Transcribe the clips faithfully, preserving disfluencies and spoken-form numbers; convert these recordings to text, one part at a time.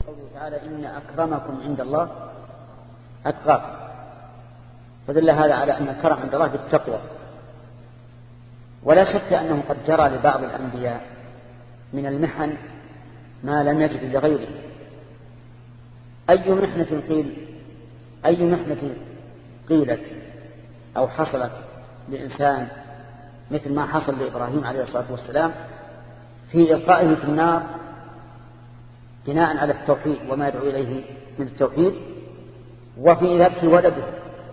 قوله تعالى إن أكرمكم عند الله أتقاكم، فدل هذا على أن الكرم عند الله بالتقوى. ولا شك أنه قد جرى لبعض الأنبياء من المحن ما لم يجد لغيره. أي محنة قيل أي محنة قيلت أو حصلت لإنسان مثل ما حصل لإبراهيم عليه الصلاة والسلام في إلقائه في النار بناء على التوحيد وما يدعو إليه من التوحيد، وفي ذبح ولده،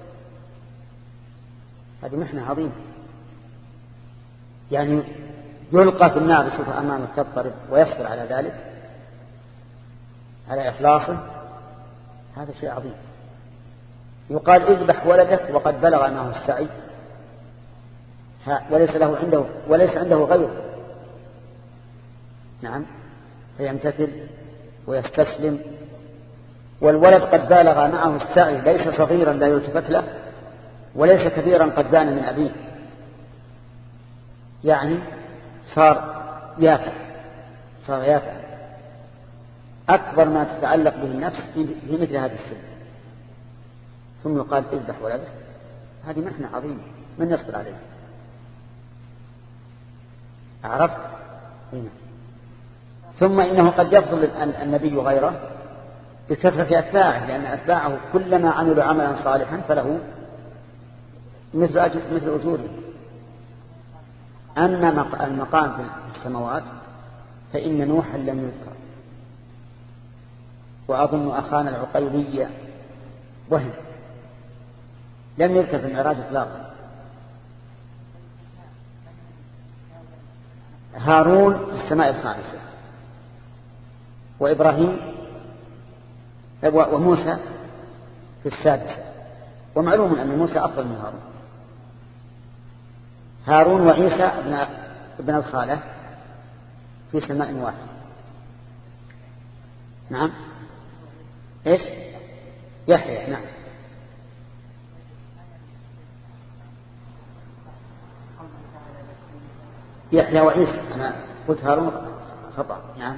هذه محنة عظيمة. يعني يلقى في النار يشوف أمامه تضطرب ويصبر على ذلك على إخلاصه، هذا شيء عظيم. يقال اذبح ولدك وقد بلغ معه السعي وليس له عنده وليس عنده غيره، نعم، فيمتثل ويستسلم. والولد قد بالغ معه السعي، ليس صغيرا لا يلتفت له وليس كبيرا قد بان من أبيه، يعني صار يافع صار يافع أكبر ما تتعلق به النفس في مثل هذا السن. ثم يقال اذبح ولدك، هذه محنة عظيمة من يصبر عليها. عرفت؟ هنا. ثم إنه قد يفضل النبي غيره بكثرة أتباعه، لأن أتباعه كلما عملوا عملا صالحا فله مثل أجر مثل أجوره. أما المقام في السماوات فإن نوحا لم يذكر، وأظن أخانا العقيلي وهم لم يذكر في المعراج إطلاقا. هارون في السماء الخامسة، وإبراهيم وموسى في السادسة، ومعلوم أن موسى أفضل من هارون. هارون وعيسى ابن ابن الخالة في سماء واحد. نعم، ايش؟ يحيى، نعم. يحيى وعيسى، أنا قلت هارون خطأ، نعم.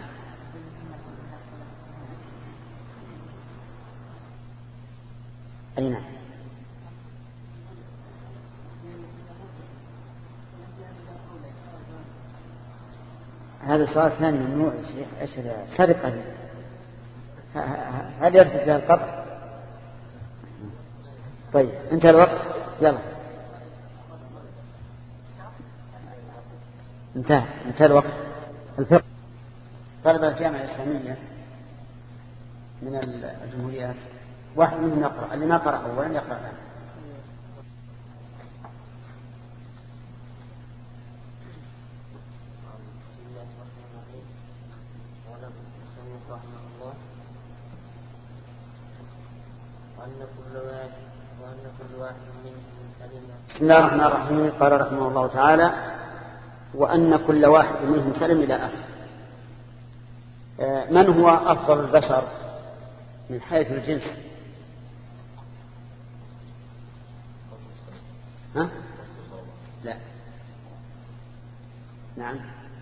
أي نعم. هذا سؤال ثاني من نوع الشيخ، ايش سرقة؟ هل يرتد لها القطع؟ طيب انتهى الوقت، يلا انتهى انتهى الوقت. الفقه طلبة الجامعة الإسلامية من الجمهوريات واحد منهم يقرأ، اللي ما قرأ أولا يقرأ الآن. بسم الله الرحمن الرحيم. قال رحمه الله تعالى: وأن كل واحد منهم سلم إلى آخر. من هو أفضل البشر من حيث الجنس؟ ها؟ لا. نعم،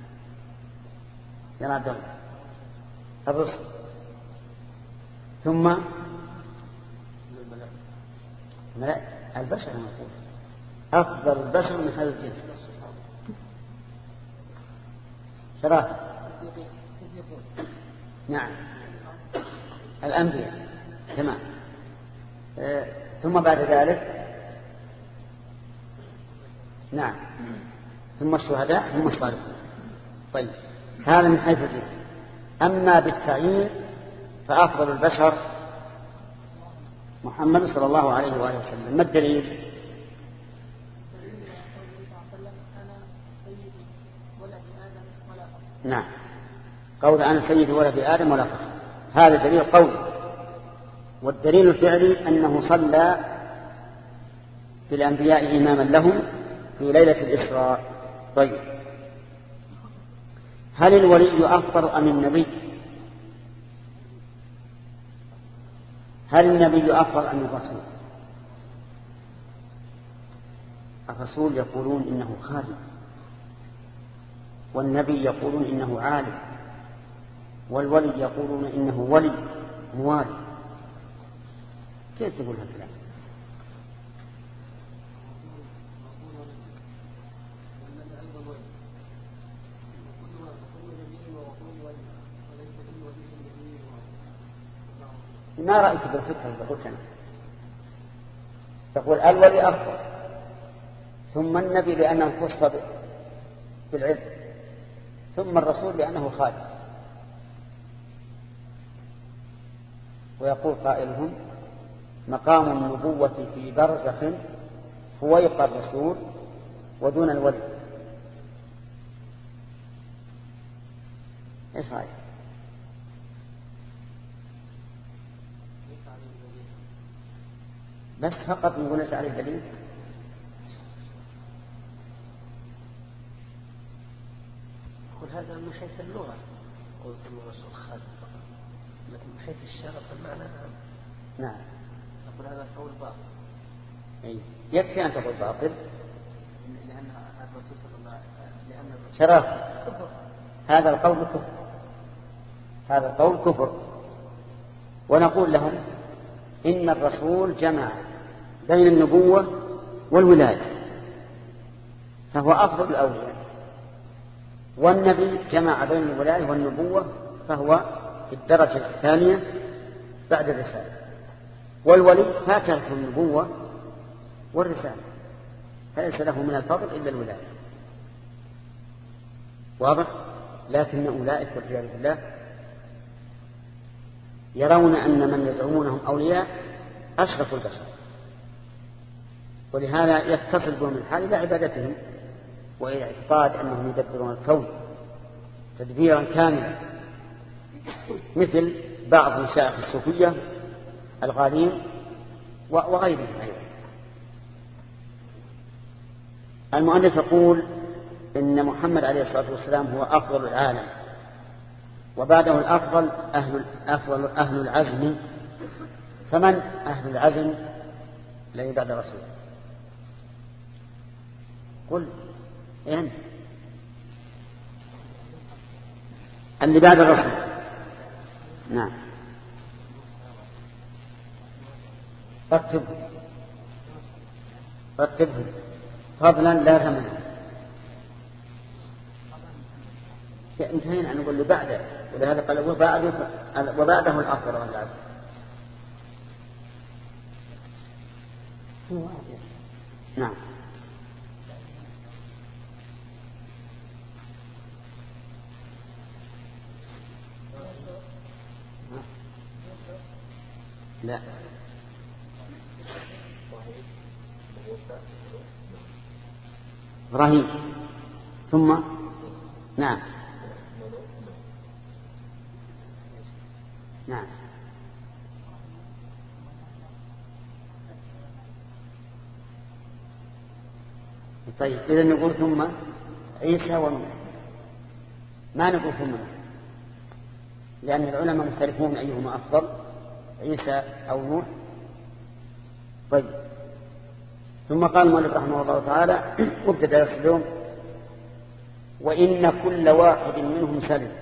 يا عبد الله. الرسل، ثم الملائكة، البشر المفروض أفضل البشر من حيث الجنس. شرافة، نعم، الأنبياء، تمام. آه. ثم بعد ذلك نعم، ثم الشهداء، ثم الصالحون. طيب، هذا من حيث الجنس. أما بالتعيين فأفضل البشر محمد صلى الله عليه وآله وسلم. ما الدليل؟ نعم، قول أنا سيد ولد آدم ولا فخر، هذا دليل قول. والدليل الفعلي أنه صلى بالأنبياء إماما لهم في ليلة الإسراء. طيب، هل الولي أفضل أم النبي؟ هل النبي أفضل أم الرسول؟ الرسول يقولون إنه خادم، والنبي يقولون إنه عالم. والولي يقولون إنه ولي موالي. كيف تقول هالكلام؟ ما رأيك بالفكرة اللي قلت أنا؟ تقول الولي أفضل، ثم النبي لأنه خص بالعلم، ثم الرسول لأنه خالق. ويقول قائلهم مقام النبوة في برزخ فويق الرسول ودون الولي. ايش رأيك؟ بس فقط نقول ليس عليه دليل. يقول هذا من حيث اللغة، قلت الرسول خالد فقط، لكن من حيث الشرف المعنى نعم. يقول هذا قول باطل. أي يكفي أن تقول باطل لأن الرسول صلى الله عليه وسلم شرف. هذا القول كفر، هذا القول كفر. ونقول لهم إن الرسول جمع بين النبوة والولاية فهو أفضل الأولياء، والنبي جمع بين الولاية والنبوة فهو في الدرجة الثانية بعد الرسالة، والولي فاته النبوة والرسالة فليس له من الفضل إلا الولاية. واضح؟ لكن أولئك والعياذ بالله يرون أن من يزعمونهم أولياء أشرفوا البشر، ولهذا يتصل بهم الحال إلى عبادتهم وإلى اعتقاد أنهم يدبرون الكون تدبيرا كاملا، مثل بعض مشايخ الصوفية الغالين وغيرهم أيضا. المؤلف يقول إن محمد عليه الصلاة والسلام هو أفضل العالم، وبعده الأفضل أهل, أفضل أهل العزم. فمن أهل العزم الذي بعد الرسول؟ قل يعني اللي بعد الرسول. نعم رتبه رتبه فضلا لا زمنا. انتهينا أن نقول له بعده، ولهذا قال وبعده, وبعده الأفضل والعزم. نعم لا إبراهيم ثم نعم نعم طيب إذا نقول ثم عيسى ونوح، ما نقول ثم، لأن العلماء مختلفون أيهما أفضل عيسى أو نوح. طيب ثم قال المؤلف رحمه الله تعالى وابتدأ يصلون وإن كل واحد منهم سلم.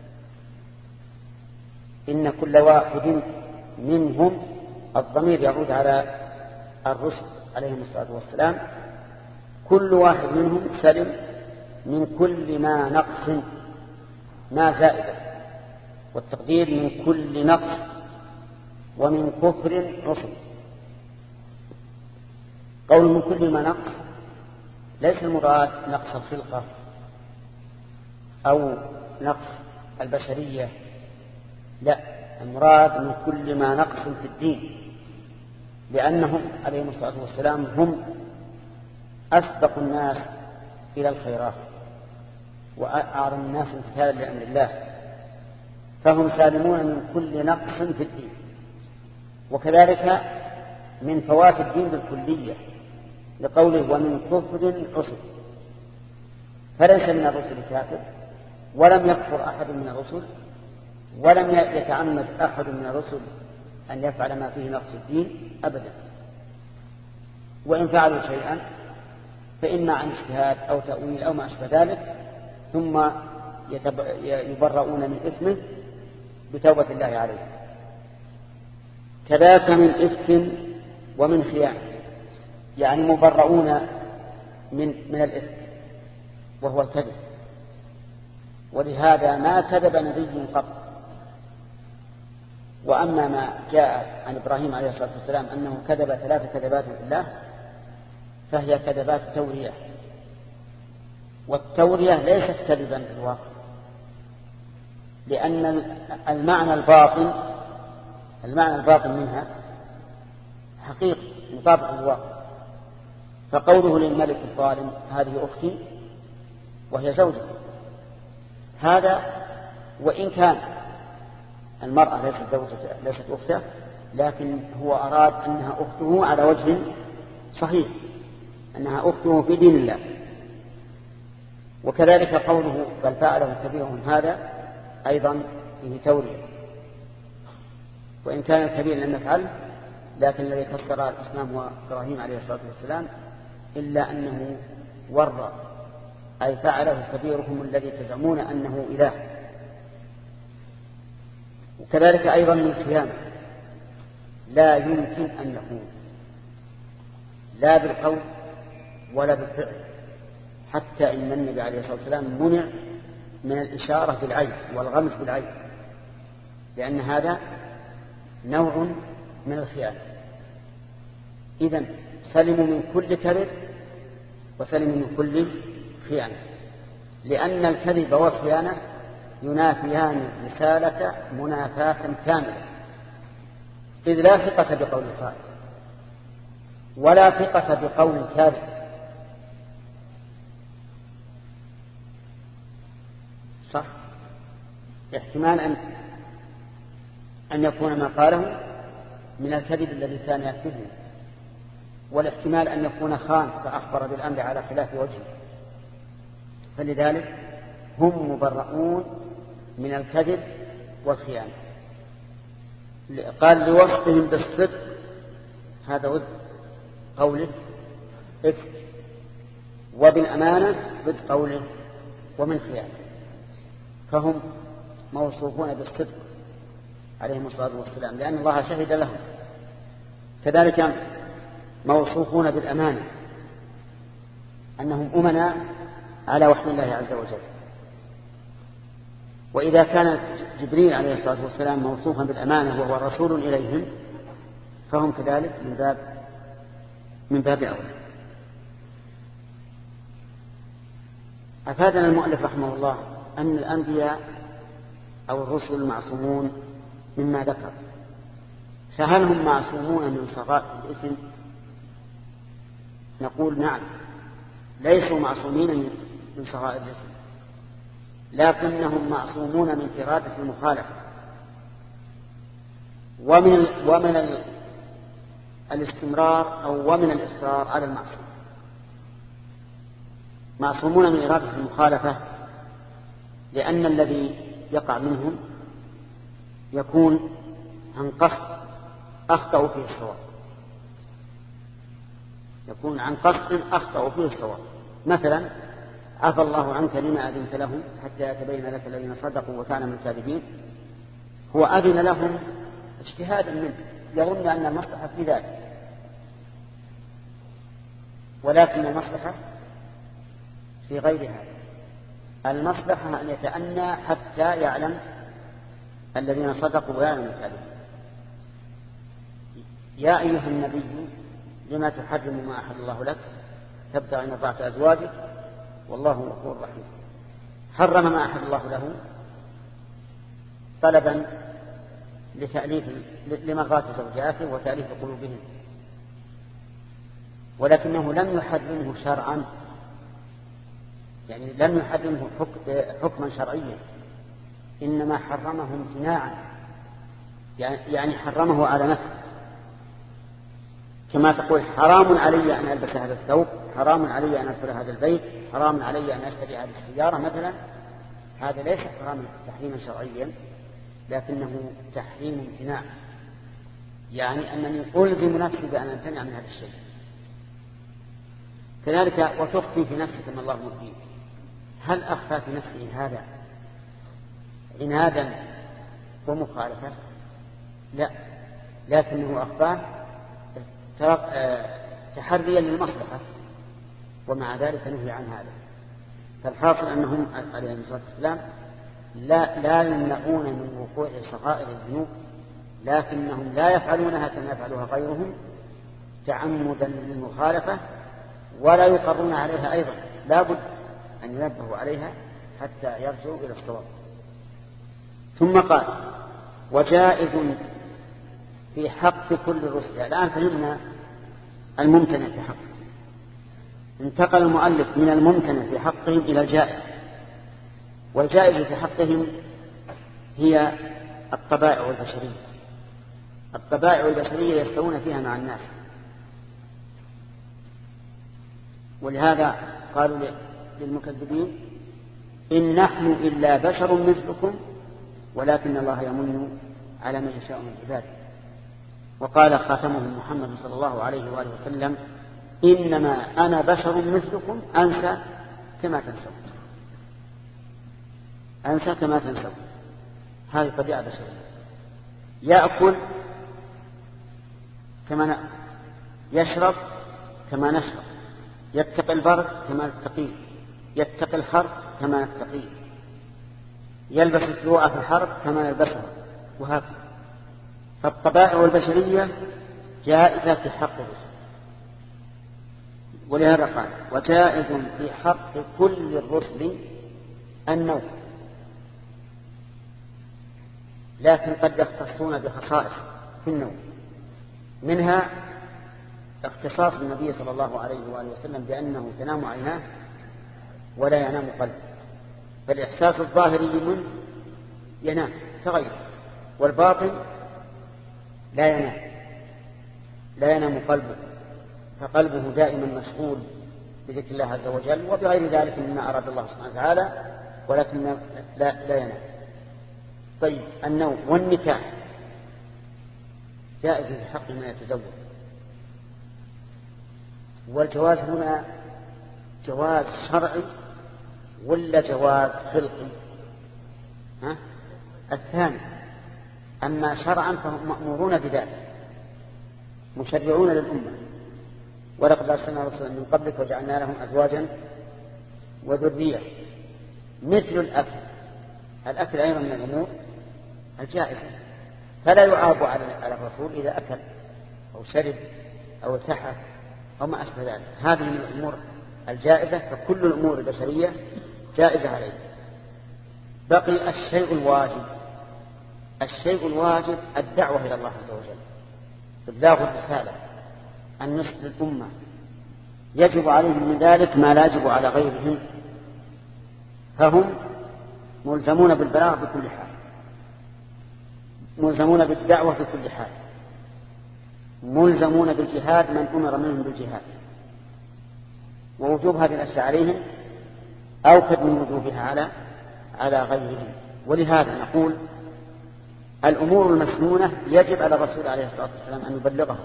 إن كل واحد منهم الضمير يعود على الرسل عليهم الصلاة والسلام، كل واحد منهم سلم من كل ما نقص، ما زائدة، والتقدير من كل نقص ومن كفر عصم. قول من كل ما نقص ليس المراد نقص الخلقة أو نقص البشرية، لا، المراد من كل ما نقص في الدين، لأنهم عليهم الصلاة والسلام هم أسبق الناس إلى الخيرات وأعظم الناس امتثالا لأمر الله، فهم سالمون من كل نقص في الدين، وكذلك من فوات الدين بالكلية لقوله ومن كفر عصر. فليس من الرسل كافر، ولم يكفر أحد من الرسل، ولم يتعمد أحد من الرسل أن يفعل ما فيه نقص الدين أبدا. وإن فعلوا شيئا فإما عن اجتهاد أو تأويل أو ما أشبه ذلك، ثم يبرؤون من إثمه بتوبة الله عليه. كذاك من إفك ومن خيانة، يعني مبرؤون من من الإفك وهو الكذب، ولهذا ما كذب نبي قط. وأما ما جاء عن إبراهيم عليه الصلاة والسلام أنه كذب ثلاث كذبات في الله فهي كذبات تورية، والتورية ليست كذبا في الواقع، لأن المعنى الباطن المعنى الباطن منها حقيقي مطابق للواقع. فقوله للملك الظالم هذه أختي وهي زوجته، هذا وإن كان المرأة ليست زوجته ليست أخته، لكن هو أراد أنها أخته على وجه صحيح، أنها أخته في دين الله. وكذلك قوله بل فعله كبيرهم هذا أيضا فيه تورية، وإن كان الكبير لم يفعله، لكن الذي كسر الأصنام هو إبراهيم عليه الصلاة والسلام، إلا أنه ورى أي فعله كبيرهم الذي تزعمون أنه إله. وكذلك أيضا من الخيانة لا يمكن أن يكون لا بالقول ولا بالفعل، حتى إن النبي عليه الصلاة والسلام منع من الإشارة بالعين والغمس بالعين، لأن هذا نوع من الخيانة. إذن سلموا من كل كذب وسلموا من كل خيانة، لأن الكذب والخيانة ينافيان الرسالة منافاة كاملة، إذ لا ثقة بقول الخائن ولا ثقة بقول الكاذب. صح، احتمال أن أن يكون ما قاله من الكذب الذي كان يكذبه، والاحتمال أن يكون خان فأخبر بالأمر على خلاف وجهه، فلذلك هم مبرؤون من الكذب والخيانة. قال لوصفهم بالصدق، هذا ضد قوله إفك، وبالأمانة ضد قوله ومن خيانة، فهم موصوفون بالصدق عليهم الصلاة والسلام لأن الله شهد لهم. كذلك موصوفون بالأمانة أنهم أمنا على وحي الله عز وجل. وإذا كان جبريل عليه الصلاة والسلام موصوفا بالأمانة وهو رسول إليهم، فهم كذلك من باب من باب أولى. أفادنا المؤلف رحمه الله أن الأنبياء أو الرسل المعصومون مما ذكر، فهل هم معصومون من صغائر الإثم؟ نقول نعم، ليسوا معصومين من صغائر الإثم، لكنهم معصومون من إرادة المخالفة ومن ومن الاستمرار أو ومن الإصرار على المعصية. معصومون من إرادة المخالفة لأن الذي يقع منهم يكون عن قصد أخطأوا فيه الصواب، يكون عن قصد أخطأوا فيه الصواب. مثلا عفى الله عنك لما أذنت لهم حتى يتبين لك الذين صدقوا وكان من الكاذبين، هو أذن لهم اجتهادا منه، يظن أن المصلحة في ذلك، ولكن المصلحة في غير هذا. المصلحة أن يتأنى حتى يعلم الذين صدقوا ويعلم الكاذبين. يا أيها النبي لما تحرم ما أحل الله لك تبتغي مرضات أزواجك والله غفور رحيم. حرم ما أحل الله له طلبا لتأليف لمرضات زوجاته وتأليف قلوبهم، ولكنه لم يحرمه شرعا، يعني لم يحرمه حكما شرعيا، إنما حرمه امتناعا، يعني حرمه على نفسه، كما تقول حرام علي أن ألبس هذا الثوب، حرام علي أن أدخل هذا البيت، حرام علي أن أشتري هذه السيارة مثلا. هذا ليس حرام تحريما شرعيا، لكنه تحريم امتناع، يعني أنني ألزم نفسي بأن أمتنع من هذا الشيء. كذلك وتخفي في نفسك ما الله مبين، هل أخفى في نفسه هذا عنادا ومخالفة؟ لا، لكنه أخفاه تحريا للمصلحة، ومع ذلك نهي عن هذا. فالحاصل أنهم عليهم الصلاة والسلام لا, لا يمنعون من وقوع صغائر الذنوب، لكنهم لا يفعلونها كما يفعلها غيرهم تعمدا للمخالفة، ولا يقرون عليها أيضا، لا بد أن ينبهوا عليها حتى يرجعوا إلى الصواب. ثم قال وجائز في حق كل الرسل. الآن فهمنا الممتنع في حق، انتقل المؤلف من الممتنع في حقهم إلى الجائز. والجائز في حقهم هي الطبائع والبشرية. الطبائع والبشرية يستوون فيها مع الناس، ولهذا قالوا للمكذبين إن نحن إلا بشر مثلكم ولكن الله يمن على من يشاء من عباده. وقال خاتمهم محمد صلى الله عليه وآله وسلم إنما أنا بشر مثلكم أنسى كما تنسون، أنسى كما تنسون. هذه طبيعة بشرية. يأكل كما نأكل، يشرب كما نشرب، يتقي البرد كما نتقيه، يتقي الحرب كما نتقيه، يلبس الدروع في الحرب كما يلبسها، وهكذا. فالطبائع والبشرية جائزة في حق الرسل. ولهذا قال وجائز في حق كل الرسل النوم، لكن قد يختصون بخصائص في النوم، منها اختصاص النبي صلى الله عليه وآله وسلم بأنه تنام عيناه ولا ينام قلبه، فالإحساس الظاهري من ينام كغيره، والباطن لا ينام، لا ينام قلبه، فقلبه دائما مشغول بذكر الله عز وجل وبغير ذلك مما أراد الله سبحانه وتعالى، ولكن لا, لا ينام. طيب النوم والنكاح جائز في حق من يتزوج، والجواز هنا جواز شرعي ولا جواز خلقي؟ ها؟ الثاني. أما شرعا فهم مأمورون بذلك، مشرعون للأمة، ولقد أرسلنا رسلا من قبلك وجعلنا لهم أزواجا وذرية. مثل الأكل، الأكل أيضا من الأمور الجائزة، فلا يعاب على الرسول إذا أكل أو شرب أو ارتحى أو ما أشبه ذلك. هذه من الأمور الجائزة، فكل الأمور البشرية جائزة عليه. بقي الشيء الواجب. الشيء الواجب الدعوة إلى الله عز وجل، إبلاغ الرسالة، النصح للأمة. يجب عليهم من ذلك ما لا يجب على غيرهم، فهم ملزمون بالبلاغ بكل حال، ملزمون بالدعوة بكل حال، ملزمون بالجهاد من أمر منهم بالجهاد. ووجوب هذه الأشياء عليهم أوكد من وجوبها على على غيرهم. ولهذا نقول الأمور المسنونة يجب على الرسول عليه الصلاة والسلام أن يبلغها،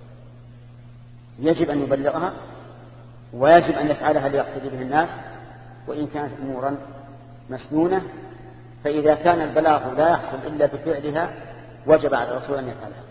يجب أن يبلغها، ويجب أن يفعلها ليقتدي به الناس، وإن كانت أمورا مسنونة. فإذا كان البلاغ لا يحصل إلا بفعلها وجب على الرسول أن يفعلها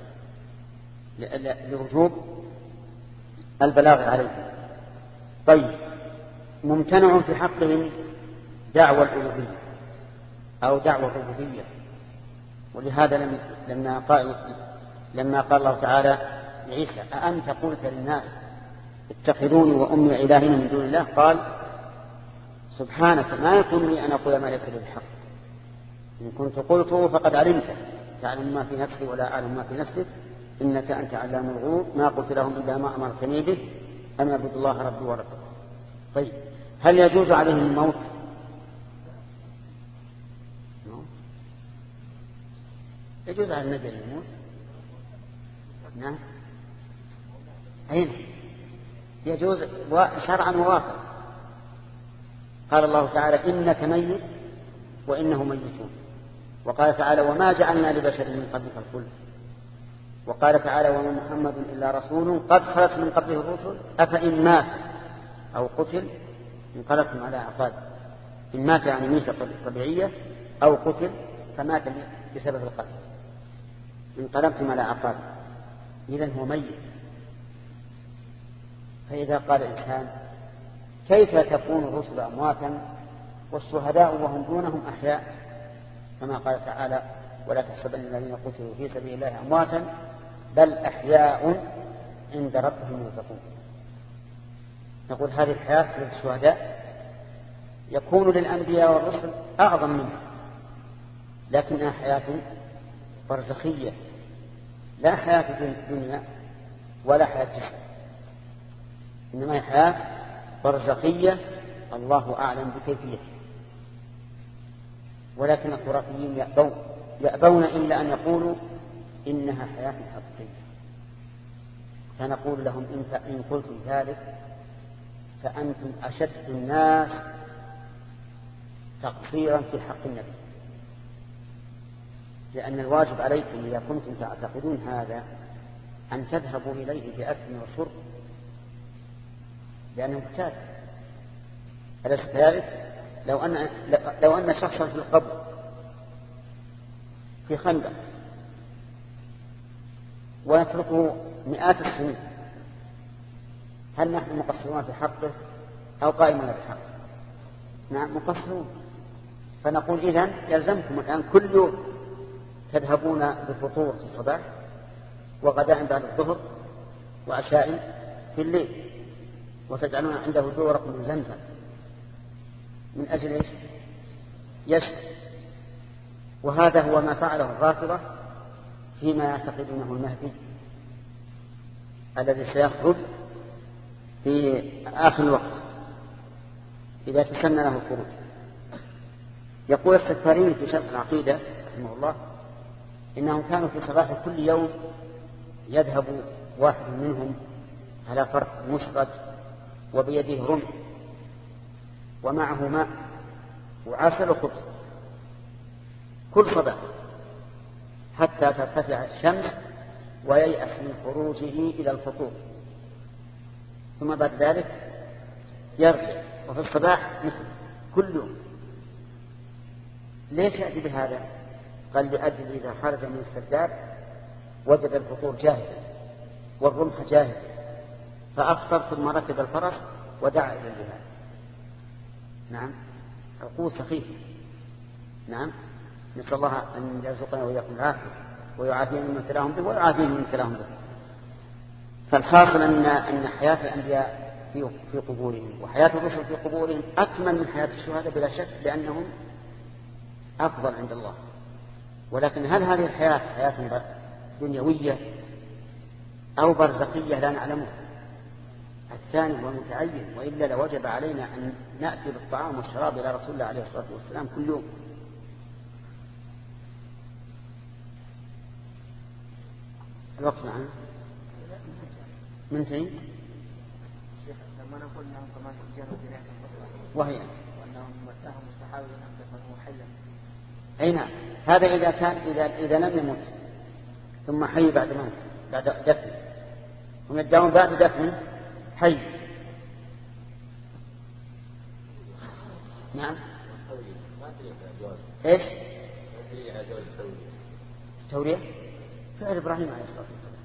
لوجوب البلاغ عليه. طيب ممتنع في حقهم دعوى الألوهية أو دعوى الربوبية. ولهذا لما قال لما قال الله تعالى لعيسى أأنت قلت للناس اتخذوني وأمي إلهين من دون الله، قال سبحانك ما يكون لي أن أقول ما ليس لي بحق، إن كنت قلته فقد علمته، تعلم ما في نفسي ولا أعلم ما في نفسك، إنك أنت علام الغيوب، ما قلت لهم إلا ما أمرتني به أن اعبدوا الله ربي وربكم. طيب هل يجوز عليهم الموت؟ يجوز على النبي الموت؟ نعم أين يجوز شرعا وواقعا. قال الله تعالى إنك ميت وإنه ميتون، وقال تعالى وما جعلنا لبشر من قبلك الخلد، وقال تعالى وما محمد إلا رسول قد خلت من قبله الرسل أفإن مات أو قتل انقلبتم على أعقابكم. إن مات يعني ميتة طبيعية، أو قتل فمات بسبب القتل انقلبتم على أعقابكم إذن هو ميت. فإذا قال الإنسان كيف تكون الرسل أمواتا والشهداء وهم دونهم أحياء، كما قال تعالى ولا تحسبن الذين قتلوا في سبيل الله أمواتا بل أحياء عند ربهم يرزقون. نقول هذه الحياة للشهداء يكون للأنبياء والرسل أعظم منها، لكنها حياة برزخية لا حياة في الدنيا ولا حياة جسد، إنما هي حياة برزخية الله أعلم بكيفيتها. ولكن الخرافيين يأبون يأبون إلا أن يقولوا إنها حياة حقيقية. فنقول لهم إن قلتم ذلك فأنتم أشد الناس تقصيرا في حق النبي، لأن الواجب عليكم إذا كنتم تعتقدون هذا أن تذهبوا إليه بأكل وشرب، لأنه محتاج. أليس كذلك؟ لو أن لو أن شخصا في القبر في خندق ويتركه مئات السنين، هل نحن مقصرون في حقه أو قائمون بحقه؟ نعم مقصرون. فنقول إذن يلزمكم الآن كل يوم تذهبون بفطور في الصباح وغداء بعد الظهر وعشاء في الليل، وتجعلون عنده دورق من زمزم من أجل إيش؟ يشفى. وهذا هو ما فعله الرافضة فيما يعتقدونه المهدي الذي سيخرج في آخر الوقت إذا تسنى له الخروج. يقول السفارين في شرح العقيدة رحمه الله إنهم كانوا في صباح كل يوم يذهب واحد منهم على فرق مسقط وبيده رمح ومعه ماء وعسل وخبز كل صباح حتى ترتفع الشمس وييأس من خروجه إلى الفطور، ثم بعد ذلك يرجع وفي الصباح مثل كل يوم. ليش يأتي بهذا؟ قال لأجل إذا خرج من السرداب وجد الفطور جاهزا والرمح جاهز فأفطر ثم ركب الفرس ودعا إلى الجهاد. نعم عقول سخيفة. نعم نسأل الله أن يرزقنا وإياكم العافية ويعافينا مما ابتلاهم به ويعافينا مما ابتلاهم به. فالحاصل أن أن حياة الأنبياء في في قبورهم وحياة الرسل في قبورهم أكمل من حياة الشهداء بلا شك، لأنهم أفضل عند الله. ولكن هل هذه الحياة حياة دنيوية أو برزخية لا نعلمه. الثاني هو المتعين، وإلا لوجب علينا أن نأتي بالطعام والشراب إلى رسول الله عليه الصلاة والسلام كل يوم. الوقت معنا منتهي. لما نقول انهم كمان جاءوا بناء وهي وانهم متاهم الصحابه انهم دفنوه حيا. اي نعم، هذا اذا كان اذا اذا لم يمت ثم حي بعد موت بعد دفن، هم يدعون بعد دفن حي. نعم ايش التورية؟ فعل إبراهيم عليه الصلاة والسلام،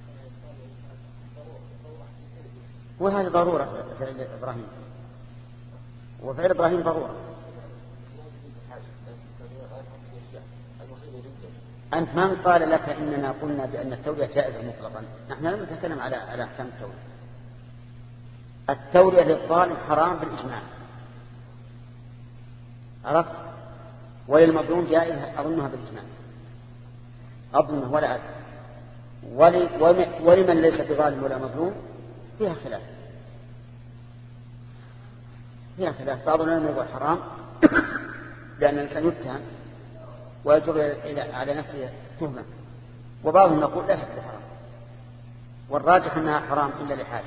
وهذا ضرورة فعل إبراهيم، وفعل إبراهيم ضرورة. أنت من قال لك إننا قلنا بأن التورية جائزة مطلقا؟ نحن لم نتكلم على على أحكام التورية. التورية للظالم حرام بالإجماع، عرفت؟ وللمظلوم جائزة أظنها بالإجماع، أظنه ولا أدري. ولمن ليس بظالم ولا مظلوم فيها خلاف فيها خلاف بعض العلماء يقول حرام لأن الإنسان يتهم ويجر على نفسه تهمة، وبعضهم يقول ليست بحرام، والراجح أنها حرام إلا لحاجة،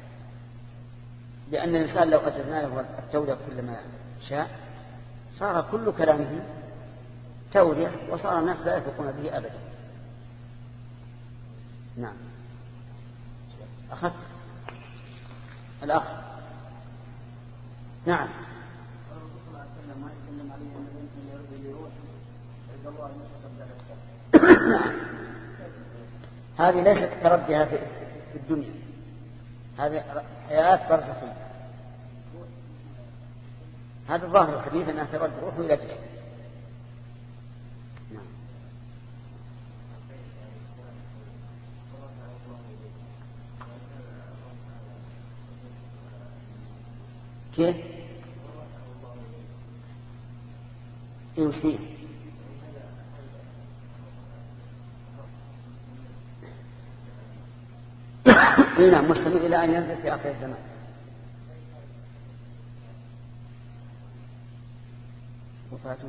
لأن الإنسان لو أجزنا له التورية كلما شاء صار كل كلامه تورية وصار الناس لا يثقون به أبدا. نعم أخذت الأخ. نعم الرسول صلى الله عليه وسلم ما يسلم عليه أن يرد يروح عند الله المشهد هذه ليست كردها في الدنيا، هذه حياة برزخية. هذا الظاهر الحديث أنها ترد روحه إلى جسد. كيف؟ إيه وش فيه؟ نعم مستمر إلى أن ينزل في آخر الزمان. وفاته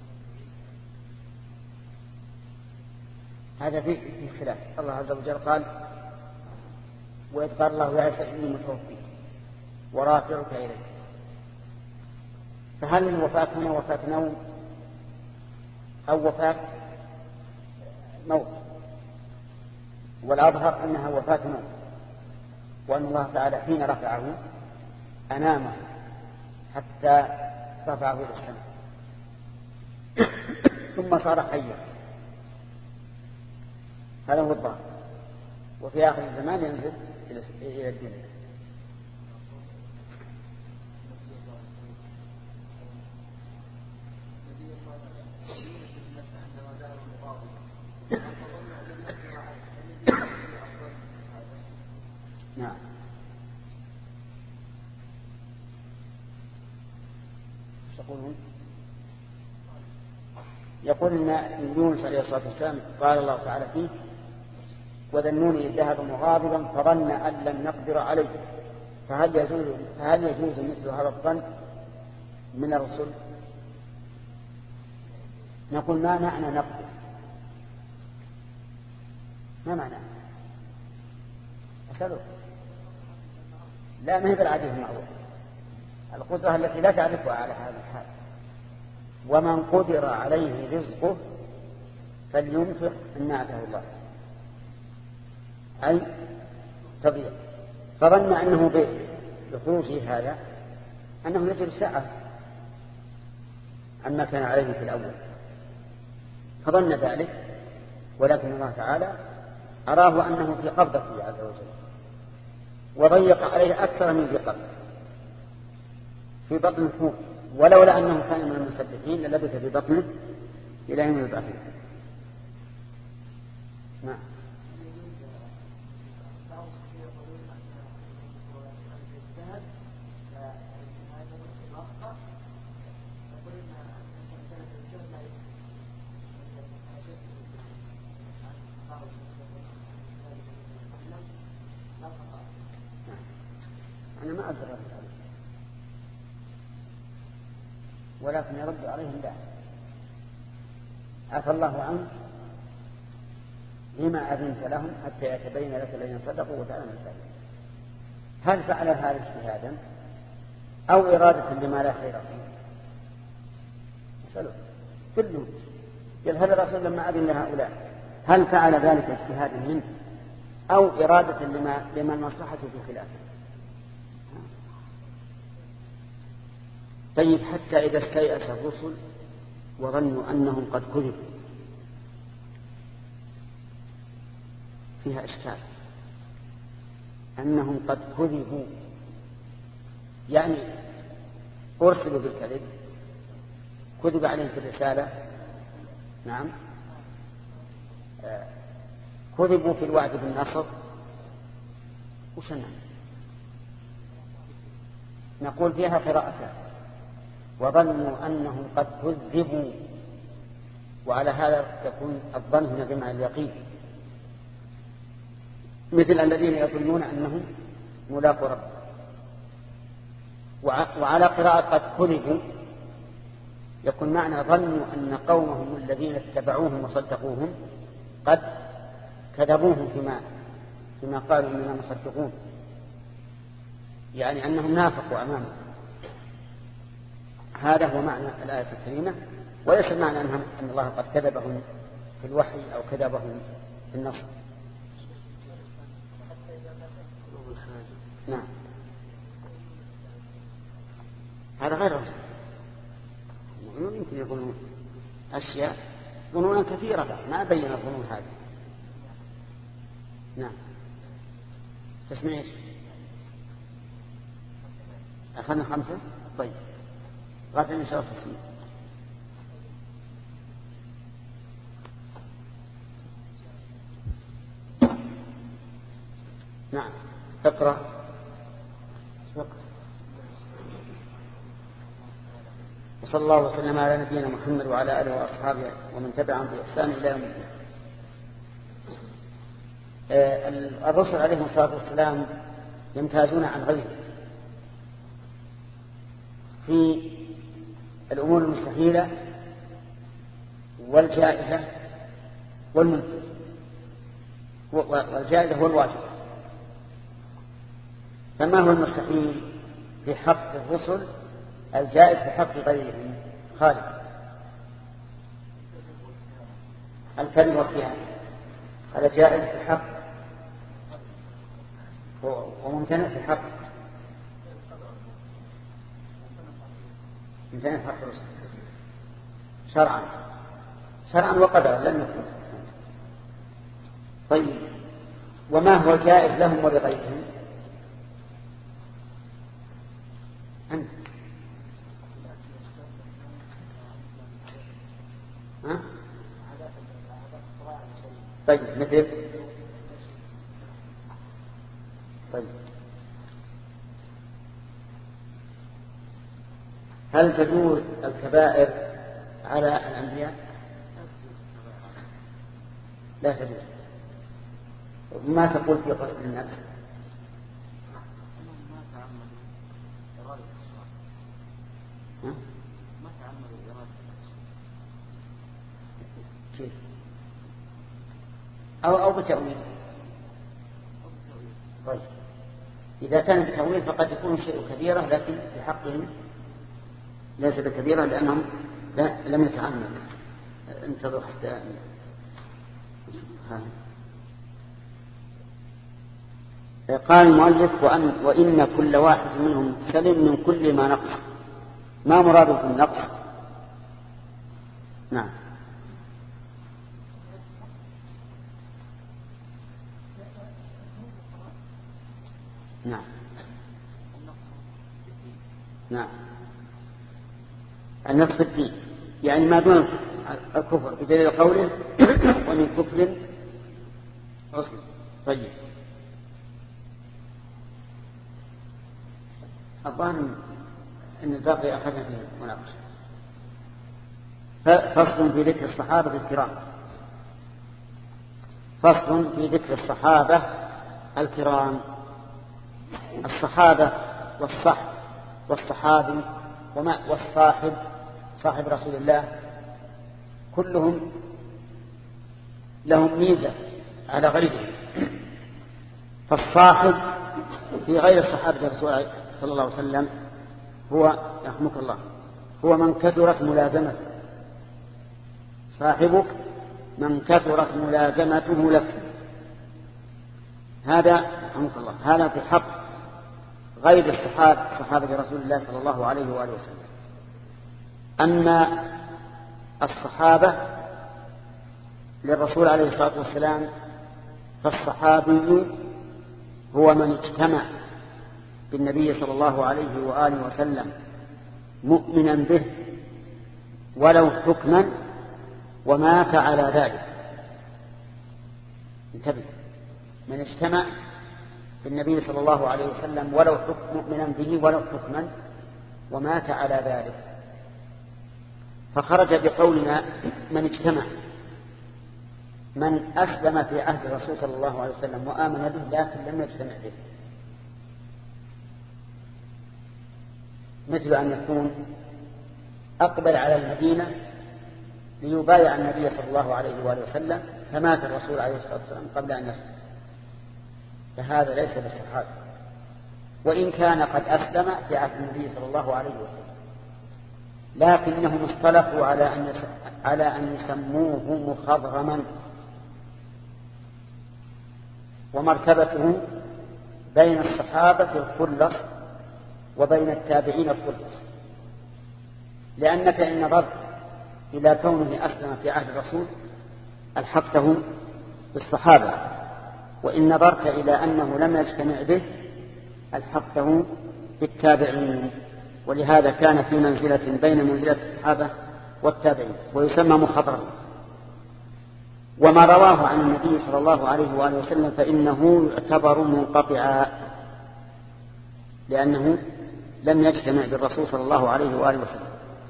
هذا في في خلاف. الله عز وجل قال: وإذ قال الله يا عيسى إني متوفيك ورافعك إلي. فهل الوفاة هنا وفاة نوم أو وفاة موت؟ والأظهر أنها وفاة نوم، وأن الله تعالى حين رفعه أنامه حتى رفعه إلى السماء ثم صار حيا. هذا هو الظاهر. وفي آخر الزمان ينزل إلى الدنيا. نعم. يقولون يقول إن يونس عليه الصلاة والسلام قال الله تعالى فيه: وذنوني إذ ذهب مغاضبا فظن أن لم نقدر عليه فهل يجوز فهل يجوز مثل هذا الظن من الرسل؟ نقول ما معنى نقدر؟ ما معنى؟ أسأله. لا، ما هي بالعادة المعروف، القدرة التي لا تعرفها على هذا الحال. ومن قدر عليه رزقه فلينفق مما آتاه الله، أي تضيع. فظن أنه بخروجه هذا أنه يجب ساعة عما كان عليه في الأول، فظن ذلك، ولكن الله تعالى أراه أنه في قبضته عز وجل وضيق عليه أكثر من ذي قبض في بطن الحوت، ولولا أنه كان من المسبحين للبث في بطنه إلى يوم يبعثون. نعم. أنا ما أدري هذا، ولكن يرد عليهم الله: عفى الله عنك لما أذنت لهم حتى يتبين لك الذين صدقوا وتعلم الكاذبين. هل فعل هذا اجتهادا أو إرادة لما لا خير فيه؟ اسألوا كلهم. قال هذا الرسول لما أذن لهؤلاء هل فعل ذلك اجتهادا منه أو إرادة لما لما المصلحة في خلافه؟ طيب، حتى إذا استيأس الرسل وظنوا أنهم قد كذبوا فيها إشكال، أنهم قد كذبوا يعني أرسلوا بالكذب، كذب عليهم في الرسالة، نعم، كذبوا في الوعد بالنصر، وشنع نقول فيها قراءتان: وظنوا أنهم قد كذبوا، وعلى هذا يكون الظن هنا بمعنى اليقين، مثل الذين يظنون أنهم ملاقوا ربهم. وعلى قراءة قد كذبوا يكون معنى ظنوا أن قومهم الذين اتبعوهم وصدقوهم قد كذبوهم فيما فيما قالوا إننا مصدقون، يعني أنهم نافقوا أمامهم. هذا هو معنى الآية الكريمة، وليس معنى أن الله قد كذبهم في الوحي أو كذبهم في النصر. نعم، هذا غير رسل. يمكن يكون أشياء ظنونا كثيرة ما بين الظنون هذه. نعم تسمع ايش؟ أخذنا خمسة. طيب غدا إن شاء الله تسمع. نعم اقرأ. وصلى الله وسلم على نبينا محمد وعلى آله وأصحابه ومن تبعهم بإحسان إلى يوم الدين. الرسل عليهم الصلاة والسلام يمتازون عن غيرهم في الأمور المستحيلة والجائزة والممكن. والجائزة هو الواجب. فما هو المستحيل في حق الرسل الجائز في حق غيرهم؟ خالد. الكذب والخيانة هذا جائز في حق وممتنع في حق ممتنع في حق الرسل شرعا شرعا وقدرا لم يكن. طيب وما هو جائز لهم ولغيرهم؟ أنت ها؟ طيب مثل طيب هل تجوز الكبائر على الأنبياء؟ لا تجوز. ما تقول في قتل النفس؟ ما تعمدوا إرادة كيف؟ أو أو بتأويل. طيب إذا كان بتأويل فقد يكون شيء كبيرا لكن في حقهم ليس بكبيرا لأنهم لا لم يتعمدوا. انتظر حتى قال المؤلف وأن وإن كل واحد منهم سلم من كل ما نقص. ما مراده بالنقص؟ نعم نعم نعم النقص في الدين يعني ما دون الكفر بدليل قوله ومن كفر أصل. طيب الظاهر أن الباقي أخذنا في المناقشة. فصل في ذكر الصحابة الكرام. فصل في ذكر الصحابة الكرام. الصحابة والصحب والصحابي وما والصاحب صاحب رسول الله كلهم لهم ميزة على غيرهم. فالصاحب في غير الصحابة الرسول صلى الله عليه وسلم هو يرحمك الله هو من كثرت ملازمته. صاحبك من كثرت ملازمته لك. هذا يرحمك الله هذا في حق غير الصحابة صحابة رسول الله صلى الله عليه وآله وسلم. أما الصحابة للرسول عليه الصلاة والسلام فالصحابي هو من اجتمع بالنبي صلى الله عليه وآله وسلم مؤمنا به ولو حكما ومات على ذلك. انتبه من اجتمع بالنبي صلى الله عليه وسلم ولو حكم مؤمنا به ولو حكما ومات على ذلك. فخرج بقولنا من اجتمع من أسلم في عهد الرسول صلى الله عليه وسلم وآمن به لكن لم يجتمع به. مثل أن يكون أقبل على المدينة ليبايع النبي صلى الله عليه وآله وسلم فمات الرسول عليه الصلاة والسلام قبل أن يسلم. فهذا ليس بالصحابة وإن كان قد أسلم في عهد النبي صلى الله عليه وسلم لكنهم اصطلحوا على أن على أن يسموه مخضرما. ومرتبته بين الصحابة الخلص وبين التابعين الخلص. لأنك إن نظرت إلى كونه أسلم في عهد الرسول ألحقته بالصحابة، وإن نظرت إلى أنه لم يجتمع به ألحقته بالتابعين، ولهذا كان في منزلة بين منزلة الصحابة والتابعين ويسمى مخضرا. وما رواه عن النبي صلى الله عليه وآله وسلم فإنه يعتبر منقطعا لأنه لم يجتمع بالرسول صلى الله عليه وآله وسلم.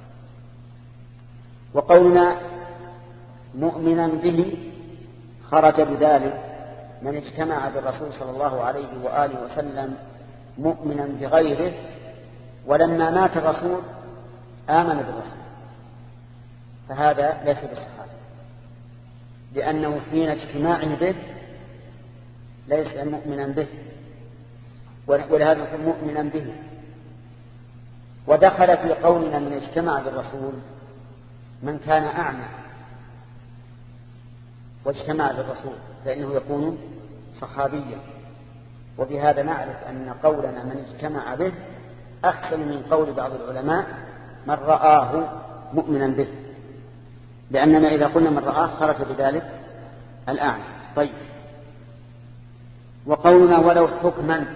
وقولنا مؤمنا به خرج بذلك من اجتمع بالرسول صلى الله عليه وآله وسلم مؤمنا بغيره، ولما مات الرسول آمن بالرسول، فهذا ليس بالصحابة، لأنه حين اجتماعه به ليس مؤمنا به، ولهذا يكون مؤمنا به. ودخل في قولنا من اجتمع بالرسول من كان أعمى واجتمع بالرسول فإنه يكون صحابيا. وبهذا نعرف أن قولنا من اجتمع به أحسن من قول بعض العلماء من رآه مؤمنا به، لأننا إذا قلنا من رآه خرج بذلك الأعمى. طيب، وقولنا ولو حكما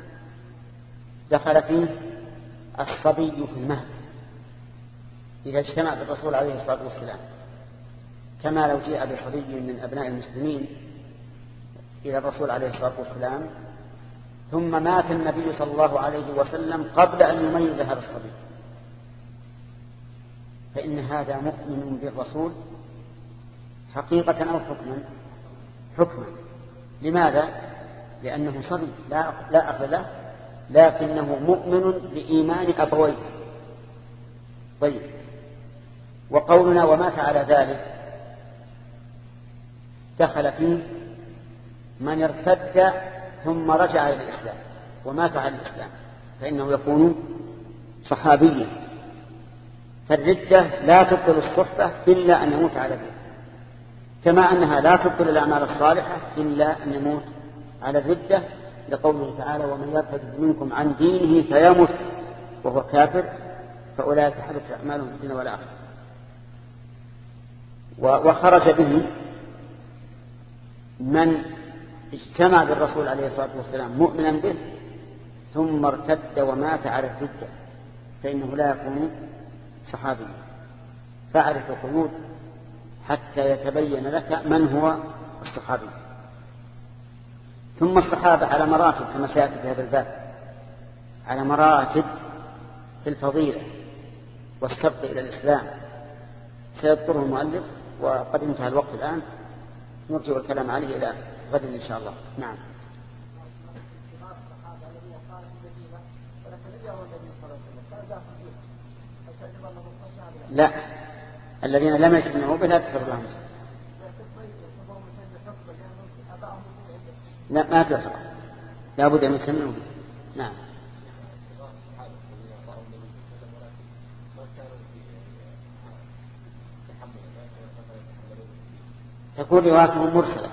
دخل فيه الصبي في المهد إذا اجتمع بالرسول عليه الصلاة والسلام، كما لو جاء بصبي من أبناء المسلمين إلى الرسول عليه الصلاة والسلام ثم مات النبي صلى الله عليه وسلم قبل أن يميز هذا الصبي، فإن هذا مؤمن بالرسول حقيقة أو حكما؟ حكما. لماذا؟ لأنه صبي لا لا أخذ له، لكنه مؤمن بإيمان أبويه. طيب، وقولنا ومات على ذلك دخل فيه من ارتد ثم رجع إلى الإسلام ومات على الإسلام فإنه يكون صحابيا. فالردة لا تبطل الصحبة إلا أن يموت على ذلك، كما أنها لا تبطل الأعمال الصالحة إلا أن يموت على الردة، لقوله تعالى ومن يرتد منكم عن دينه فيمت وهو كافر فأولئك حبطت أعمالهم في الدنيا والآخرة. وخرج به من اجتمع بالرسول عليه الصلاة والسلام مؤمنا به ثم ارتد ومات على الردة فإنه لا يكون صحابيا. فاعرف القيود حتى يتبين لك من هو الصحابي. ثم الصحابة على مراتب كما سيأتي في هذا الباب، على مراتب في الفضيلة والسبق إلى الإسلام سيذكره المؤلف، وقد انتهى الوقت الآن، نرجع الكلام عليه إلى غد إن شاء الله. نعم. لا، الذين لم يجتمعوا به لا تكفر لهم. لا، ما تكفر، لا بد أن يجتمعوا به. نعم. تكون روايتهم مرسلة.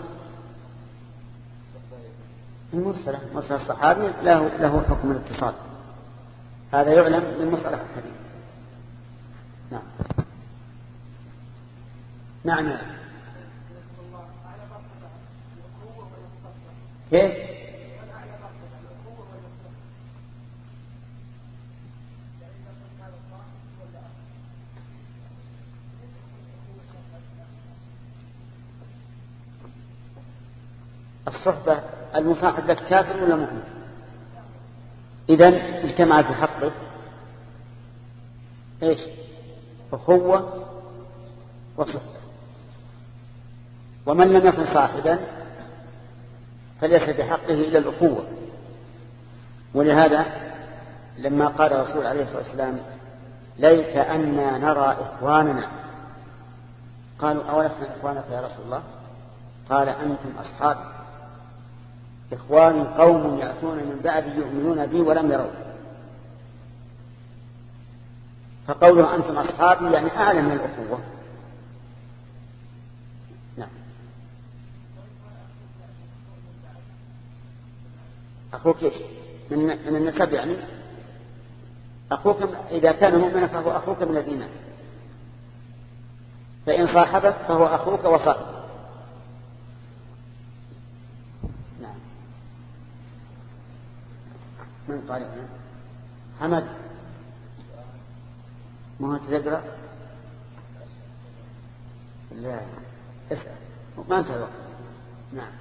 المرسلة مرسل الصحابي له له حكم الاتصال، هذا يعلم من مصطلح الحديث. نعم. نعم. كيف؟ الصحبة المصاحب لك كافر ولا مؤمن؟ إذن اجتمع في حقه ايش؟ أخوة وصحبة. ومن لم يكن صاحبا فليس بحقه إلا الأخوة. ولهذا لما قال الرسول عليه الصلاة والسلام ليت أننا نرى إخواننا، قالوا أولسنا إخوانك يا رسول الله؟ قال أنتم أصحابي، إخواني قوم يأتون من بعد يؤمنون بي ولم يروا. فقوله أنتم أصحابي يعني أعلى من الأخوة. نعم. أخوك إيش؟ من, من النسب يعني؟ أخوك إذا كان مؤمنا فهو أخوك من الإيمان. فإن صاحبك فهو أخوك وصاحبك. نعم. من قال حمد ما هو تقرأ؟ لا اسأل ما انتهى الوقت. نعم.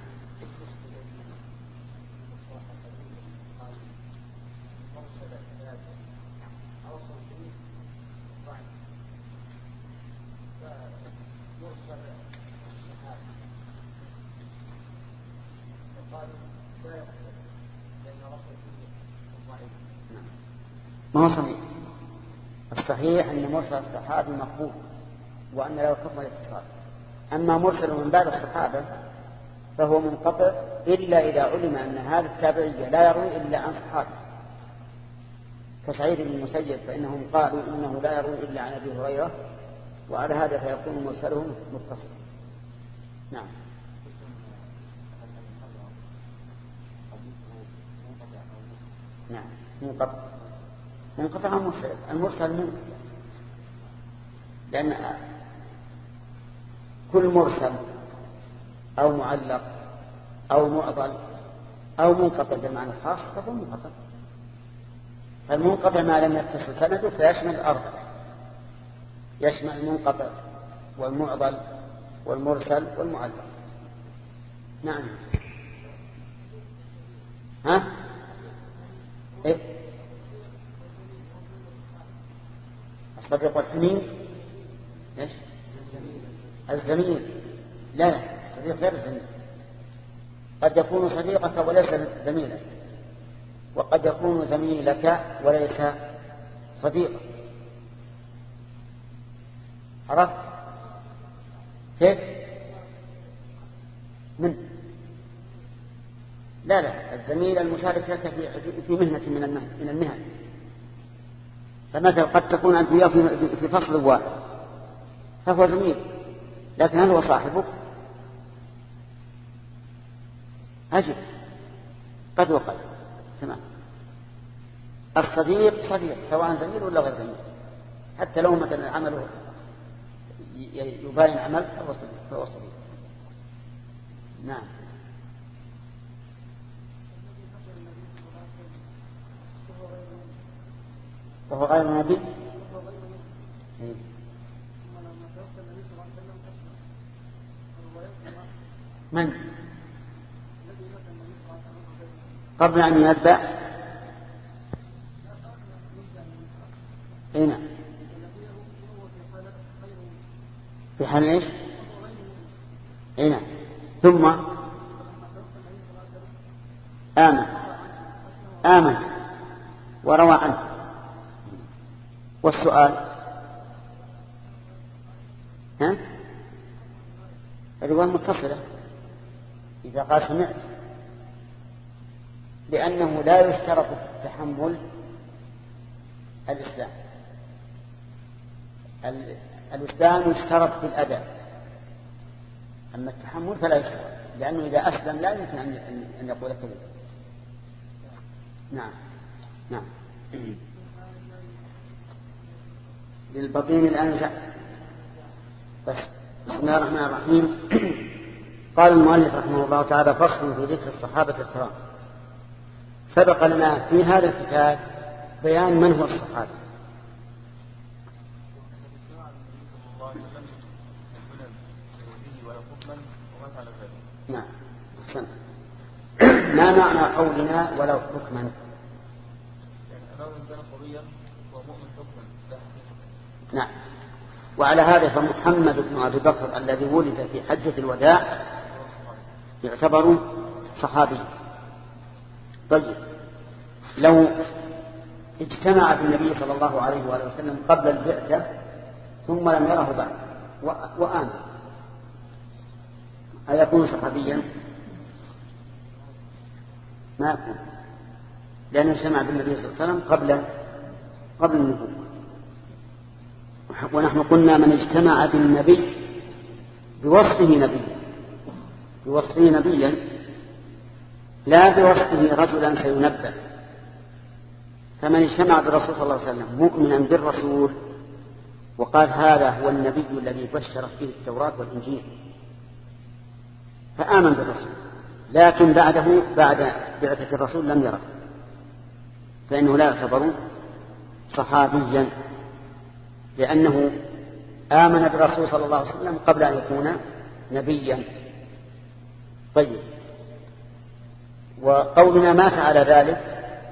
ما هو صحيح. الصحيح أن مرسل الصحابي مقبول وأن له حكم الاتصال. أما مرسل من بعد الصحابة فهو منقطع إلا إذا علم أن هذا التابعية لا يروي إلا عن صحابي كسعيد بن المسيب، فإنهم قالوا إنه لا يروي إلا عن أبي هريرة، وعلى هذا فيكون مرسله متصل. نعم. نعم منقطع منقطع مرسل. المرسل منقطع لأن كل مرسل أو معلق أو معضل أو منقطع بمعنى خاص فهو منقطع. فالمنقطع ما لم يتصل سنده فيشمل الأربع، يشمل المنقطع والمعضل والمرسل والمعلق. نعم. ها إيه؟ الصديق والحميد ايش؟ الزميل. لا لا الصديق غير الزميل. قد يكون صديقك وليس زميلا، وقد يكون زميلك وليس صديقك. عرفت كيف؟ من لا لا الزميل المشارك لك في في مهنة من من المهن. فمثلا قد تكون أنت وياه في فصل واحد فهو زميل، لكن هل هو صاحبك؟ أجل قد وقد. تمام. الصديق صديق سواء زميل ولا غير زميل، حتى لو مثلا عمله يباين عمل فهو صديق. نعم. وهو غير نبي. من قبل أن يتبع هنا في حال ايش؟ هنا ثم آمن آمن وروى عنه. والسؤال ها الرواية متصلة إذا قال سمعت، لأنه لا يشترط في التحمل الإسلام. الإسلام يشترط في الأداء، أما التحمل فلا يشترط، لأنه إذا أسلم لا يمكن أن يقول كذب. نعم. نعم. للبطين الأنزع. بس بسم الله الرحمن الرحيم. قال المؤلف رحمه الله تعالى: فصل في ذكر الصحابة الكرام. سبق لنا في هذا الكتاب بيان من هو الصحابة. نعم. أحسن. ما معنى قولنا ولو حكما؟ نعم. وعلى هذا فمحمد بن أبي بكر الذي ولد في حجة الوداع يعتبر صحابي. طيب لو اجتمع بالنبي صلى الله عليه وآله وسلم قبل البعثة ثم لم يره بعد وآمن، أيكون صحابيا؟ ما يكون، لأنه اجتمع بالنبي صلى الله عليه وسلم قبل قبل النبوة. ونحن قلنا من اجتمع بالنبي بوصفه نبيا بوصفه نبيا لا بوصفه رجلا سينبأ. فمن اجتمع بالرسول صلى الله عليه وسلم مؤمنا بالرسول وقال هذا هو النبي الذي بشر فيه التوراة والإنجيل، فآمن بالرسول، لكن بعده بعد بعثة الرسول لم يره، فإنه لا يعتبر صحابيا، لأنه آمن بالرسول صلى الله عليه وسلم قبل أن يكون نبيا. طيب، وقولنا مات على ذلك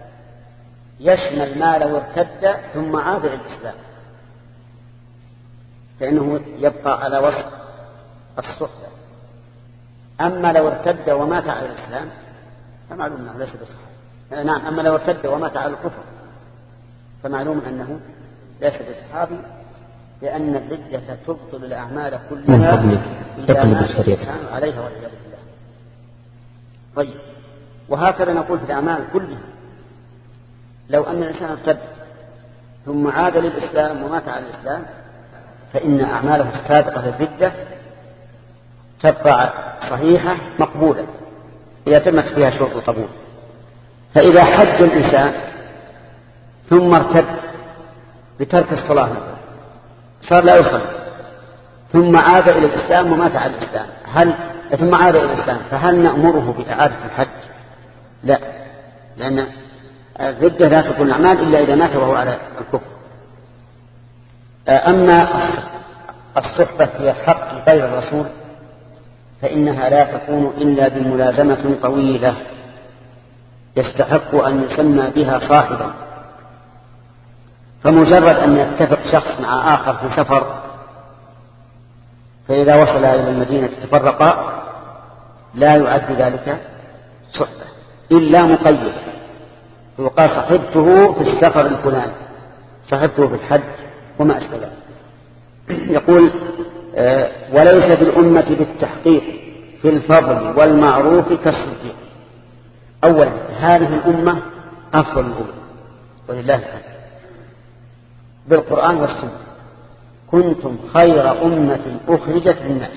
يشمل ما لو ارتد ثم عاد إلى الإسلام، فإنه يبقى على وصف الصحبة. أما لو ارتد ومات على الإسلام فمعلوم أنه ليس بصحابي. نعم، أما لو ارتد ومات على الكفر فمعلوم أنه ليس بصحابي، لأن الردة تبطل الأعمال كلها إذا مات الإنسان عليها والعياذ بالله. طيب، وهكذا نقول في الأعمال كلها، لو أن الإنسان ارتد ثم عاد للإسلام ومات على الإسلام فإن أعماله السابقة للردة تبقى صحيحة مقبولة إذا تمت فيها شروط القبول. فإذا حج الإنسان ثم ارتد بترك الصلاة صار لا يصلي، ثم عاد إلى الإسلام ومات على الإسلام، هل ثم عاد إلى الإسلام فهل نأمره بإعادة الحج؟ لا، لأن الردة لا تكون أعمال إلا إذا مات وهو على الكفر. أما الصحبة في حق غير الرسول فإنها لا تكون إلا بملازمة طويلة يستحق أن يسمى بها صاحبا. فمجرد أن يتفق شخص مع آخر في سفر فإذا وصل إلى المدينة تفرقا لا يعد ذلك صحبة إلا مقيد، وقال صحبته في السفر الفلاني، صحبته في الحج وما أشبه ذلك. يقول آه وليس في الأمة بالتحقيق في الفضل والمعروف كالصديق. أولا هذه الأمة أفضل الأمة ولله الحمد بالقرآن والسنة، كنتم خير أمة أخرجت للناس.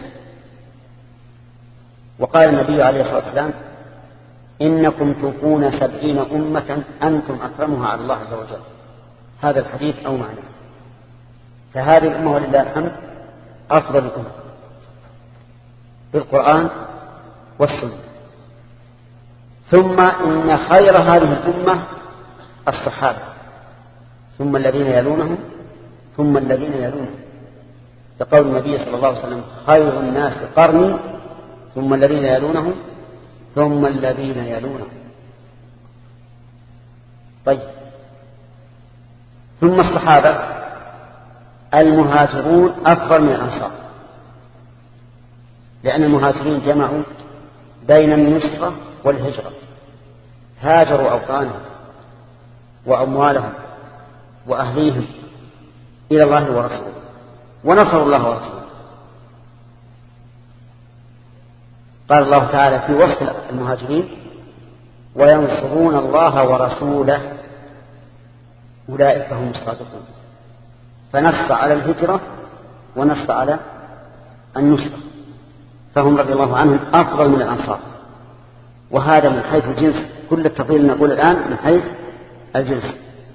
وقال النبي عليه الصلاة والسلام إنكم تكون سبعين أمة أنتم أكرمها على الله عز وجل. هذا الحديث أو معنى، فهذه الأمة ولله الحمد أفضل الأمة بالقرآن والسنة. ثم إن خير هذه الأمة الصحابة، ثم الذين يلونهم، ثم الذين يلونهم، لقول النبي صلى الله عليه وسلم خير الناس قرني ثم الذين يلونهم ثم الذين يلونهم. طيب، ثم الصحابة المهاجرون أفضل من الأنصار، لأن المهاجرين جمعوا بين النصرة والهجرة، هاجروا أوطانهم وأموالهم وأهليهم إلى الله ورسوله ونصروا الله ورسوله. قال الله تعالى في وصف المهاجرين وينصرون الله ورسوله أولئك هم الصادقون، فنص على الهجرة ونص على النصرة، فهم رضي الله عنهم أفضل من الأنصار. وهذا من حيث الجنس، كل التفضيل نقول الآن من حيث الجنس.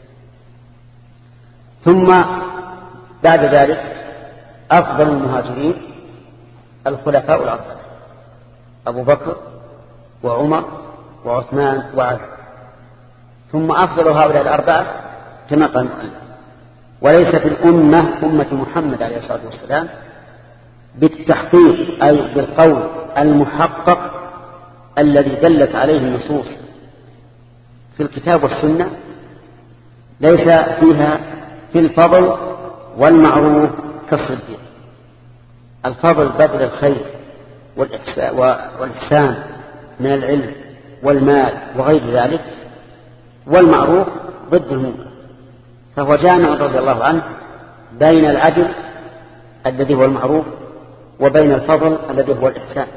ثم بعد ذلك أفضل المهاجرين الخلفاء الأربعة أبو بكر وعمر وعثمان وعلي، ثم أفضل هؤلاء الأربعة كما قال المؤلف وليس في الأمة أمة محمد عليه الصلاة والسلام بالتحقيق أي بالقول المحقق الذي دلت عليه النصوص في الكتاب والسنة، ليس فيها في الفضل والمعروف كالصديق. الفضل بذل الخير والإحسان من العلم والمال وغير ذلك، والمعروف ضد المنكر، فهو جامع رضي الله عنه بين العدل الذي هو المعروف وبين الفضل الذي هو الإحسان.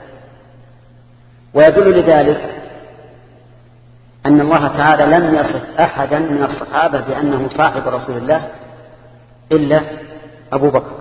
ويدل لذلك أن الله تعالى لم يصف أحدا من الصحابة بأنه صاحب رسول الله إلا أبو بكر،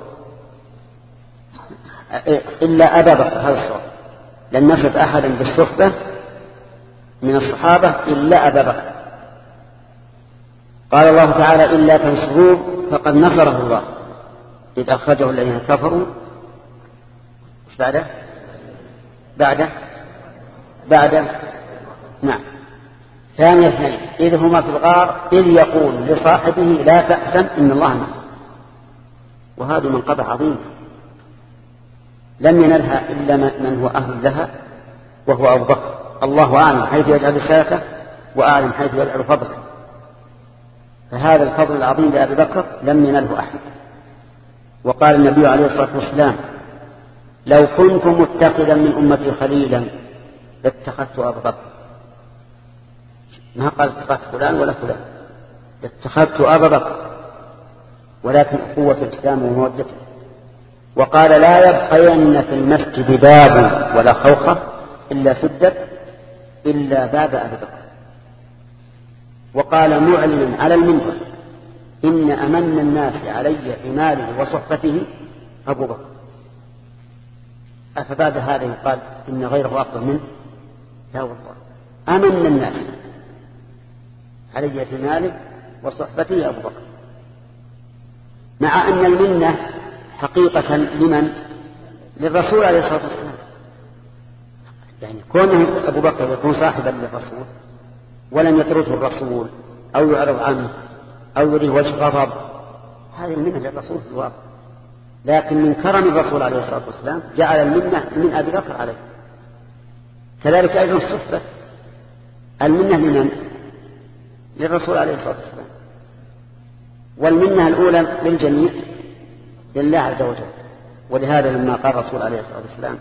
إلا أبا بكر، هذا الصواب. لم يصف أحدا بالصحبة من الصحابة إلا أبا بكر. قال الله تعالى إلا تنصروه فقد نصره الله إذ أخرجه الذين كفروا إيش بعده بعده بعده نعم ثاني اثنين إذ هما في الغار إذ يقول لصاحبه لا تحزن إن الله معنا. وهذه منقبة عظيمة لم ينلها إلا من هو أهل لها وهو أبو بكر. الله أعلم حيث يجعل رسالته وأعلم حيث يجعل فضله. فهذا الفضل العظيم لأبي بكر لم ينله أحد. وقال النبي عليه الصلاة والسلام لو كنت متخذا من أمتي خليلا لاتخذت أبا بكر. ما قال اتخذت فلان ولا فلان، اتخذت أبا بكر، ولكن قوة الإسلام ومودته. وقال لا يبقين في المسجد باب ولا خوخة إلا سدت إلا باب أبي بكر. وقال معلنا على المنبر إن أمن الناس علي بماله وصحبته أبو بكر. أفبعد هذا يقال إن غيره أفضل منه؟ لا والله، أمن الناس علي بماله وصحبته أبو بكر. مع أن المنة حقيقة لمن؟ للرسول عليه الصلاة والسلام. يعني كونه أبو بكر يكون صاحبا للرسول ولم يطرده الرسول أو يعرض عنه أو يريه وجه غضب، هذه المنة للرسول في الواقع. لكن من كرم الرسول عليه الصلاة والسلام جعل المنة من أبي بكر عليه. كذلك أيضا الصحبة المنة لمن؟ للرسول عليه الصلاة والسلام. والمنة الأولى للجميع لله عز وجل. ولهذا لما قال الرسول عليه الصلاة والسلام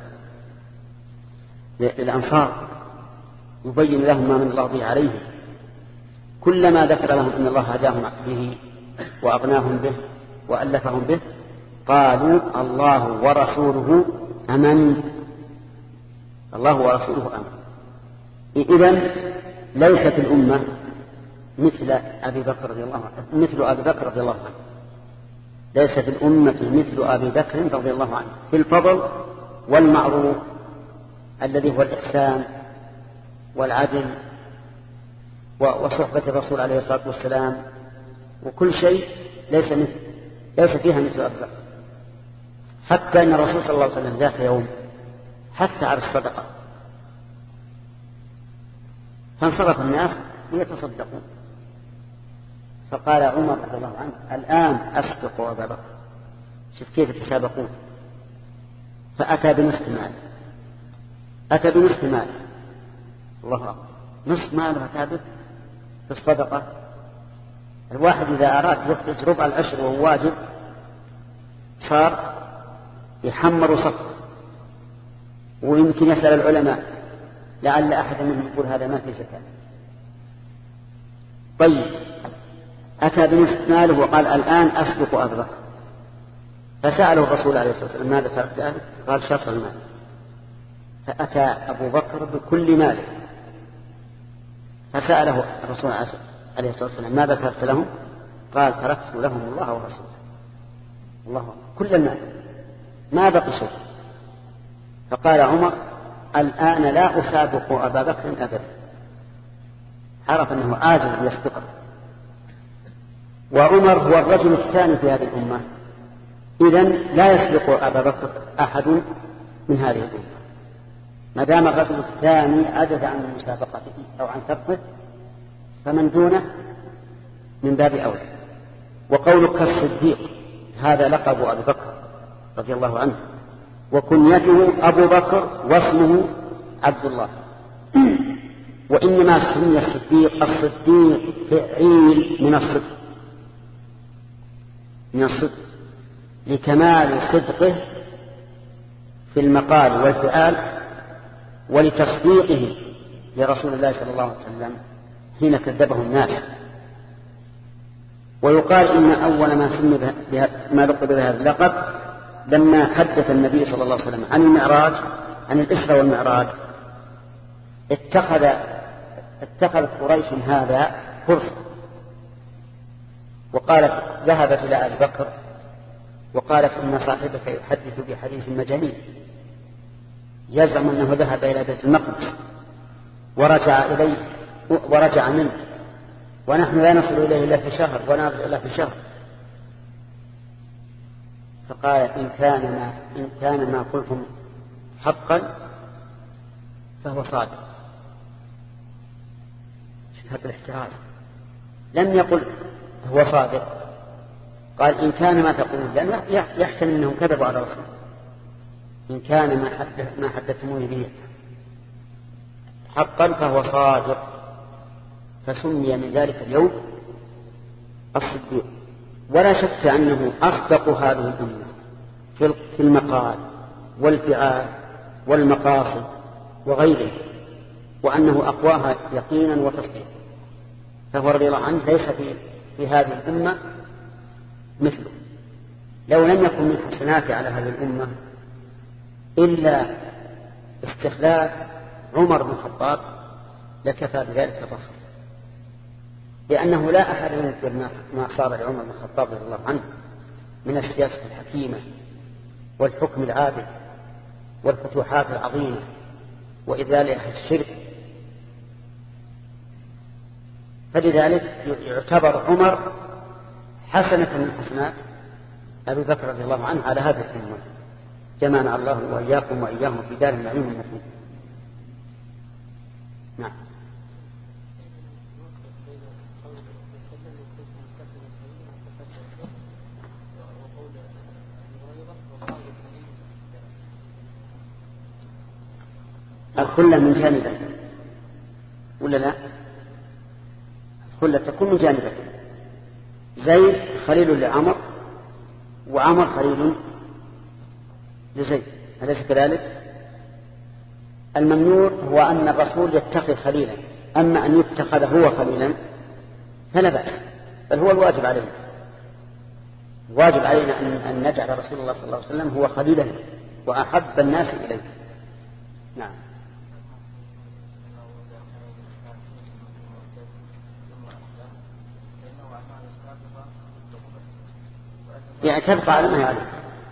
للأنصار يبين لهم ما من الله به عليهم، كلما ذكر لهم إن الله هداهم به وأغناهم به وألفهم به قالوا الله ورسوله أمن. الله ورسوله أمن. إذن ليست الأمة مثل أبي بكر رضي الله عنه مثل أبي بكر رضي الله عنه ليست الأمة مثل أبي بكر رضي الله عنه في الفضل والمعروف الذي هو الإحسان والعدل وصحبة الرسول عليه الصلاة والسلام، وكل شيء ليس مثل ليس فيها مثل أبي بكر. حتى أن الرسول صلى الله عليه وسلم ذات يوم حث على الصدقة فانصرف الناس ليتصدقون، فقال عمر رضي الله عنه الآن أسبق أبا بكر. شوف كيف يتسابقون. فأتى بنصف مال أتى بنصف مال الله أكبر، نصف مال أتى به في الصدقة. الواحد إذا أراد يخرج ربع العشر وهو واجب صار يحمر صف، ويمكن يسأل العلماء لعل أحد منهم يقول هذا ما في زكاة. طيب أتى بنصف ماله وقال الآن أسبق أبا بكر. فسأله الرسول عليه الصلاة والسلام ماذا ترك ذلك؟ قال شطر المال. فأتى أبو بكر بكل ماله. فسأله الرسول عليه الصلاة والسلام ماذا تركت لهم؟ قال تركت لهم الله ورسوله. الله كل المال ما بقي شيء. فقال عمر الآن لا أسابق أبا بكر أبدا. عرف أنه عاجز يسبقه. وعمر هو الرجل الثاني في هذه الأمة، إذن لا يسبق أبا بكر أحد من هذه الأمة. ما دام الرجل الثاني عجز عن مسابقته أو عن سبقه فمن دونه من باب أولى. وقولك الصديق هذا لقب أبي بكر رضي الله عنه، وكنيته أبو بكر واسمه عبد الله. وإنما سمي الصديق الصديق فعيل من الصدق من الصدق لكمال صدقه في المقال والفعال ولتصديقه لرسول الله صلى الله عليه وسلم حين كذبه الناس. ويقال إن أول ما سمي بها ما لقب بهذا اللقب لما حدث النبي صلى الله عليه وسلم عن المعراج عن الإسراء والمعراج اتخذ اتخذت قريش هذا فرصة، وقالت ذهبت إلى أبي بكر وقالت إن صاحبك يحدث بحديث مجانين، يزعم أنه ذهب إلى بيت المقدس ورجع إليه ورجع منه، ونحن لا نصل إليه إلا في شهر ونرجع إلا في شهر. فقال إن كان ما, إن كان ما قلتم حقا فهو صادق. هذا الاحتراز، لم يقل هو صادق، قال إن كان ما تقولون، لأنه يحتمل أنهم كذبوا على رسول. إن كان ما, حدث ما حدثتموني به حقا فهو صادق، فسمي من ذلك اليوم الصديق. ولا شك أنه أصدق هذه الأمة في المقال والفعال والمقاصد وغيره، وأنه أقواها يقينا وتصديقا. فهو رضي الله عنه ليس في, في هذه الأمة مثله. لو لم يكن من حسنات على هذه الأمة إلا استخلاف عمر بن الخطاب لكفى بذلك الفخر، لأنه لا أحد ينكر ما صار لعمر بن الخطاب رضي الله عنه من السياسة الحكيمة والحكم العادل والفتوحات العظيمة وإزالة الشرك. فلذلك يعتبر عمر حسنة من حسنات أبي بكر رضي الله عنه على هذا الأمة. جمعنا الله وإياكم وإياهم في دار النعيم المقيم. نعم. الخلة من جانبه ولا لا؟ الخلة تكون من جانبه. زيد خليل لعمر وعمر خليل لزيد، أليس كذلك؟ الممنوع هو أن الرسول يتخذ خليلا، أما أن يتخذ هو خليلا فلا بأس، بل هو الواجب علينا. واجب علينا أن نجعل رسول الله صلى الله عليه وسلم هو خليلا وأحب الناس إليه. نعم. يعني تبقى على ما يعلم.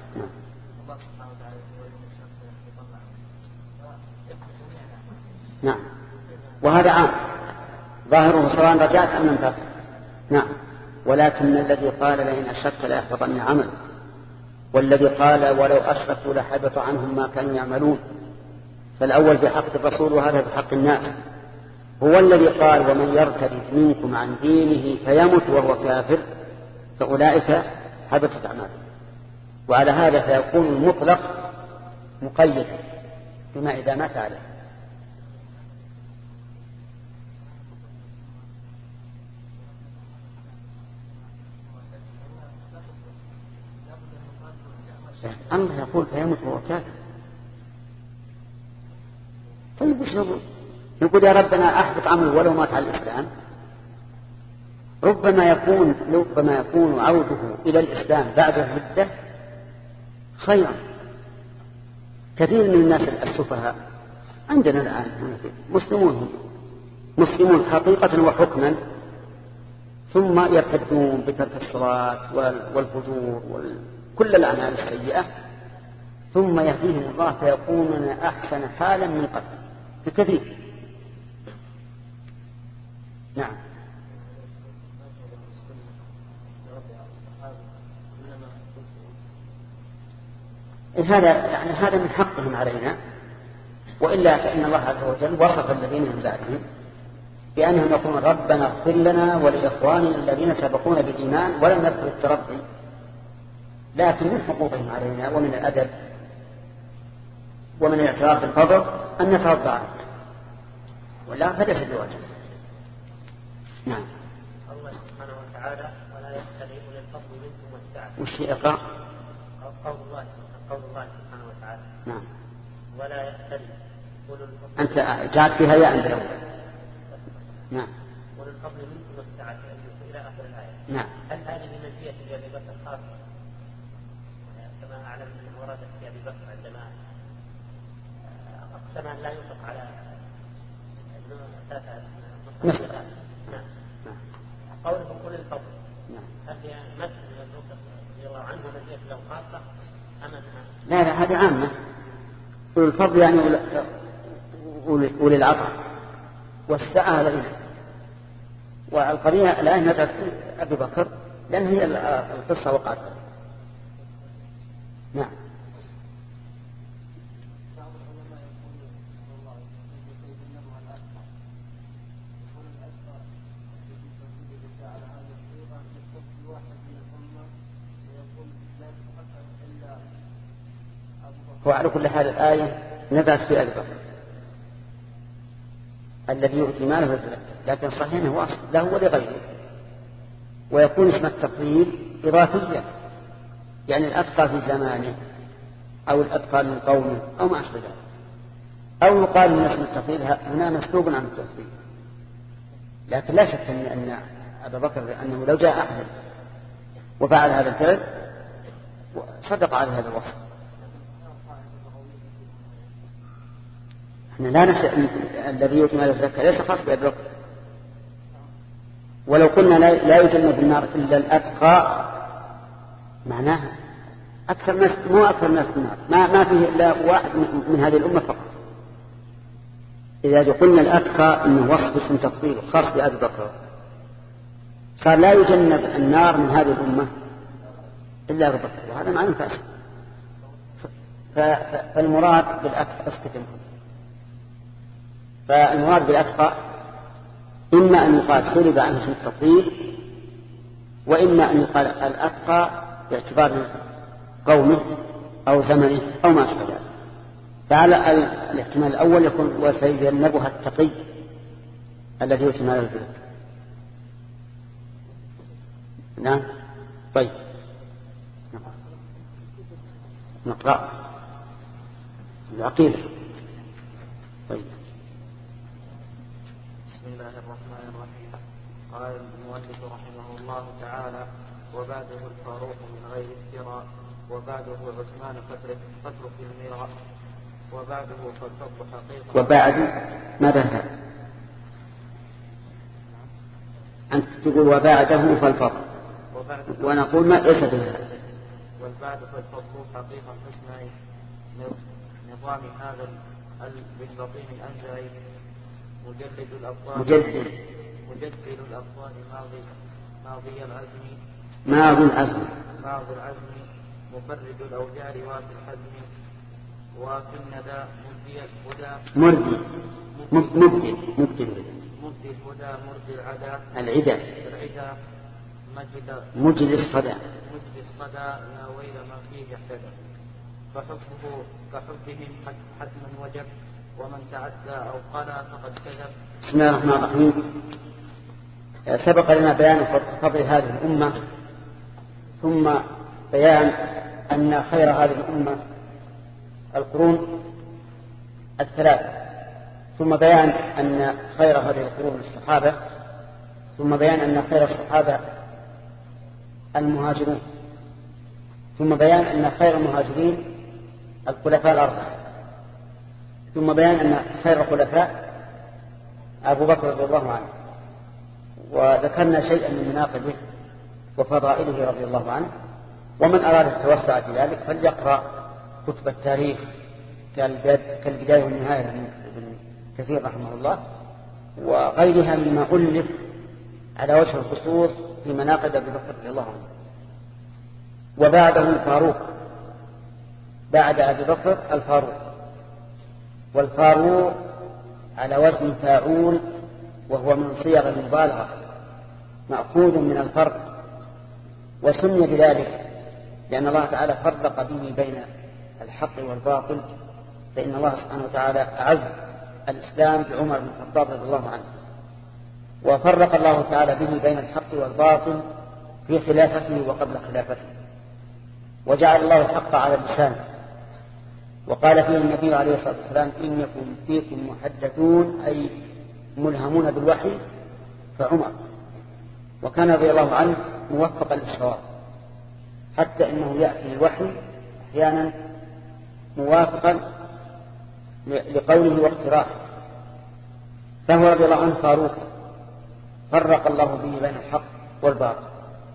نعم. وهذا عام ظاهره سواء رجعت أم لم ترجع. نعم. ولكن الذي قال لئن أشركت ليحبطن عمل، والذي قال ولو أشركوا لحبط عنهم ما كانوا يعملون، فالأول بحق الرسول وهذا بحق الناس. هو الذي قال ومن يرتد منكم عن دينه فيمت وهو كافر فأولئك حبطت أعمالهم. وعلى هذا فيكون المطلق مقيد بما إذا مات عليه. الله يقول فيمت وهو كافر. طيب وش نقول؟ نقول يا ربنا أحبط عمله ولو مات على الإسلام. ربما يكون ربما يكون عوده إلى الإسلام بعد المدة خيرا. كثير من الناس السفهاء عندنا الآن مسلمون مسلمون حقيقة وحكما، ثم يرتدون بترك الصلاة والفجور وكل الأعمال السيئة، ثم يهديهم الله فيكونون أحسن حالا من قبل بكثير. نعم. هذا يعني هذا من حقهم علينا، وإلا فإن الله عز وجل وصف الذين من بعدهم بأنهم يقولون ربنا اغفر لنا ولإخواننا الذين سبقونا بالإيمان ولم نذكر الترضي. لكن من حقوقهم علينا ومن الأدب ومن الاعتراف بالفضل أن نترضى عنه، ولا فليس بواجب. نعم. الله سبحانه وتعالى ولا يأتل أولي الفضل منكم والسعة. وش يقرأ؟ قول الله قول الله سبحانه وتعالى. نعم. ولا يأتل أولي الفضل. أنت جاءت فيها يا عند الأول. نعم. أولي الفضل منكم والسعة إلى آخر الآية. نعم. هل هذه بمزية لأبي بكر خاصة؟ كما أعلم أنه وردت في أبي بكر عندما أقسم أن لا ينفق على نعم. نعم. قوله أولي الفضل. نعم. هل هي مثل أبي بكر رضي الله عنه مزية له خاصة أم أنها؟ لا لا هذه عامة. أولي الفضل يعني أولي العطاء والسعة لنا. والقضية الآن نزلت أبي بكر لأن هي القصة وقعت. نعم. وعلى كل حال الآية نزلت في أبي بكر الذي يؤتي ماله الزكاة، لكن صحيح أنه أصل له ولغيره، ويكون اسم التفضيل إضافيا، يعني الأتقى في زمانه أو الأتقى من قومه أو ما أشبه ذلك، أو يقال من اسم التفضيل هنا مسلوب عن التفضيل. لكن لا شك أن أبا بكر أنه لو جاء أحد وفعل هذا الفعل صدق على هذا الوصف. احنا لا نسأل الذي يؤتي مال الزكاة ليس خاص بأبي بكر، ولو قلنا لا يجنب في النار إلا الأتقى معناها أكثر ناس، مو أكثر ناس في النار، ما ما فيه إلا واحد من هذه الأمة فقط. إذا قلنا الأتقى إنه وصف اسم تفضيل خاص بأبي بكر صار لا يجنب النار من هذه الأمة إلا أبي بكر، وهذا معنى فاسد. فالمراد بالأتقى استكمل. فالمراد بالأتقى إما أن يقال سلب عنه اسم التفضيل، وإما أن يقال الأتقى باعتبار قومه أو زمنه أو ما أشبه ذلك. فعلى الاحتمال الأول يكون وسيجنبها التقي الذي يؤتي ماله الزكاة. نعم. طيب نقرأ العقيدة. طيب. بسم الله الرحمن الرحيم. قال المؤلف رحمه الله تعالى: وبعده الفاروق من غير افتراء، وبعده عثمان فترك المراء، وبعده فالفضل حقيقة. وبعد ماذا هذا؟ أنت تقول وبعده فالفضل، ونقول ما ليس بهذا. والبعد فالفضل حقيقة حسنى نظام هذا بالبطين الأنزعي مجلد الأبطال مجلد مجدد الأبطال ماضي ماضي العزم ماضي العزم ماضي العزم مفرد الأوجار وافي الحزم وفي الندى مبدي الهدى مردي مبدي مبدي مبدي الهدى مردي العدا العدا العدا مجد مجد الصدى مجد الصدى يا ويل ما فيه احتدى. فحبه كحبهم حتما وجب، ومن تعدى أو قلى فقد كذب. بسم الله الرحمن الرحيم. سبق لنا بيان فضل هذه الأمة، ثم بيان أن خير هذه الأمة القرون الثلاث، ثم بيان أن خير هذه القرون الصحابة، ثم بيان أن خير الصحابة المهاجرون، ثم بيان أن خير المهاجرين الخلفاء الأربعة، ثم بيان أن خير الخلفاء أبو بكر رضي الله عنه. وذكرنا شيئا من مناقبه وفضائله رضي الله عنه. ومن أراد التوسع في ذلك فليقرأ كتب التاريخ كالبداية والنهاية لابن كثير رحمه الله، وغيرها مما ألف على وجه الخصوص في مناقب أبي بكر رضي الله عنه. وبعده الفاروق، بعد أبي بكر الفاروق، والفاروق على وزن فاعول، وهو من صيغ المبالغة مأخوذ من الفرق، وسمي بذلك لأن الله تعالى فرق به بين الحق والباطل، فإن الله سبحانه وتعالى أعز الإسلام بعمر بن الخطاب رضي الله عنه، وفرق الله تعالى به بين الحق والباطل في خلافته وقبل خلافته، وجعل الله الحق على اللسان. وقال فيه النبي عليه الصلاة والسلام: إن يكن فيكم محدثون أي ملهمون بالوحي فعمر. وكان رضي الله عنه موفقا للصواب، حتى إنه يأتي الوحي أحيانا موافقا لقوله واقتراحه، فهو رضي الله عنه فاروق فرق الله به بين الحق والباطل.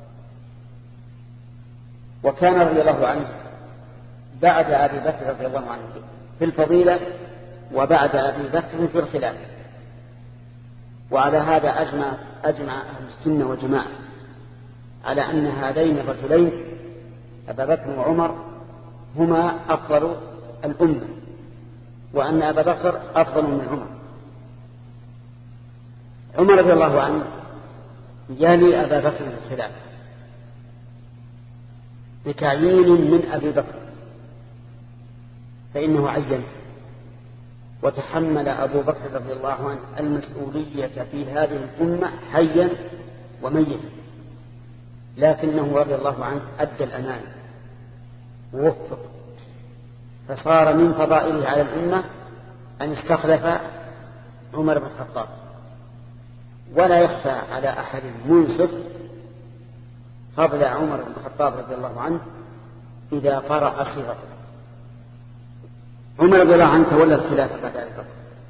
وكان رضي الله عنه بعد أبي بكر رضي الله عنه في الفضيلة، وبعد أبي بكر في الخلافة. وعلى هذا أجمع, أجمع أهل السنة والجماعة على أن هذين الرجلين أبا بكر وعمر هما أفضل الأمة، وأن أبا بكر أفضل من عمر. عمر رضي الله عنه يلي أبا بكر في الخلافة بتعيين من أبي بكر، فإنه عين وتحمل أبو بكر رضي الله عنه المسؤولية في هذه الأمة حيا وميتا، لكنه رضي الله عنه أدى الأمانة ووفق، فصار من فضائله على الأمة أن استخلف عمر بن الخطاب. ولا يخفى على أحد منصف فضل عمر بن الخطاب رضي الله عنه إذا قرأ صيغته. عمر رضي الله عنه تولى الخلافة بعد أبي بكر،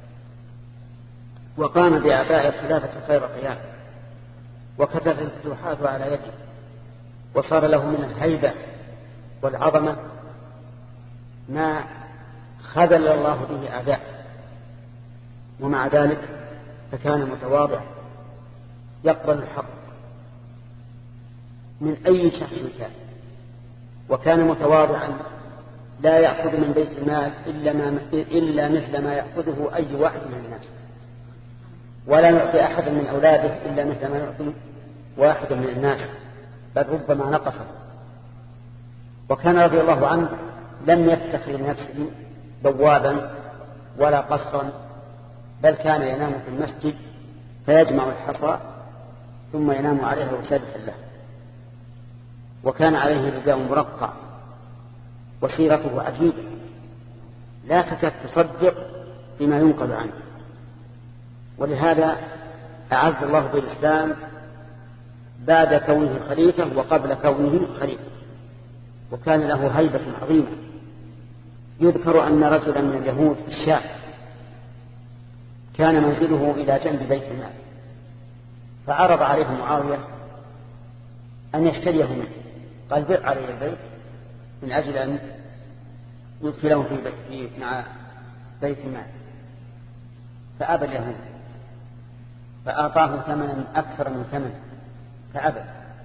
وقام بأعباء الخلافة خير قيام، وكتب الفتوحات على يده، وصار له من الهيبة والعظمة ما خذل الله به أعداء. ومع ذلك فكان متواضع يقبل الحق من أي شخص كان، وكان متواضعا لا يأخذ من بيت المال إلا, ما إلا مثل ما يأخذه أي واحد من الناس، ولا يعطي أحد من أولاده إلا مثل ما يعطي واحد من الناس، بل ربما نقصه. وكان رضي الله عنه لم يفتخر لنفسه بوابا ولا قصرا، بل كان ينام في المسجد فيجمع الحصى ثم ينام عليها وسادسا له، وكان عليه رداء مرقع، وسيرته عجيبة لا تكاد تصدق بما ينقل عنه. ولهذا أعز الله بالإسلام بعد كونه خليفة وقبل كونه خليفة، وكان له هيبة عظيمة. يذكر أن رجلا من اليهود في الشام كان منزله إلى جنب بيت المال، فعرض عليه معاوية أن يشتريه منه، قال بيع علي البيت من أجل أن يدخله في بيت مع بيت المال، فأبى اليهود، فأعطاه ثمنا أكثر من ثمن فأبى.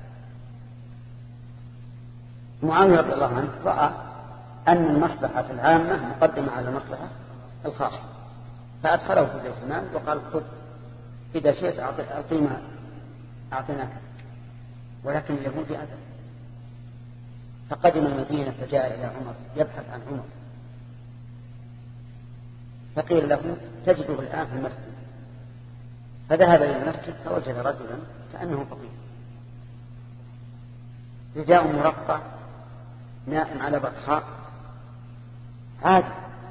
معاوية رضي الله عنه رأى أن المصلحة العامة مقدمة على المصلحة الخاصة، فأدخله في بيت المال وقال خذ إذا شئت أعطينا أعطيناك، ولكن اليهود أبى. فقدم المدينة فجاء إلى عمر يبحث عن عمر، فقيل له تجده الآن في المسجد، فذهب إلى المسجد فوجد رجلا كأنه فقير، رداء مرقع نائم على بطحاء عادي،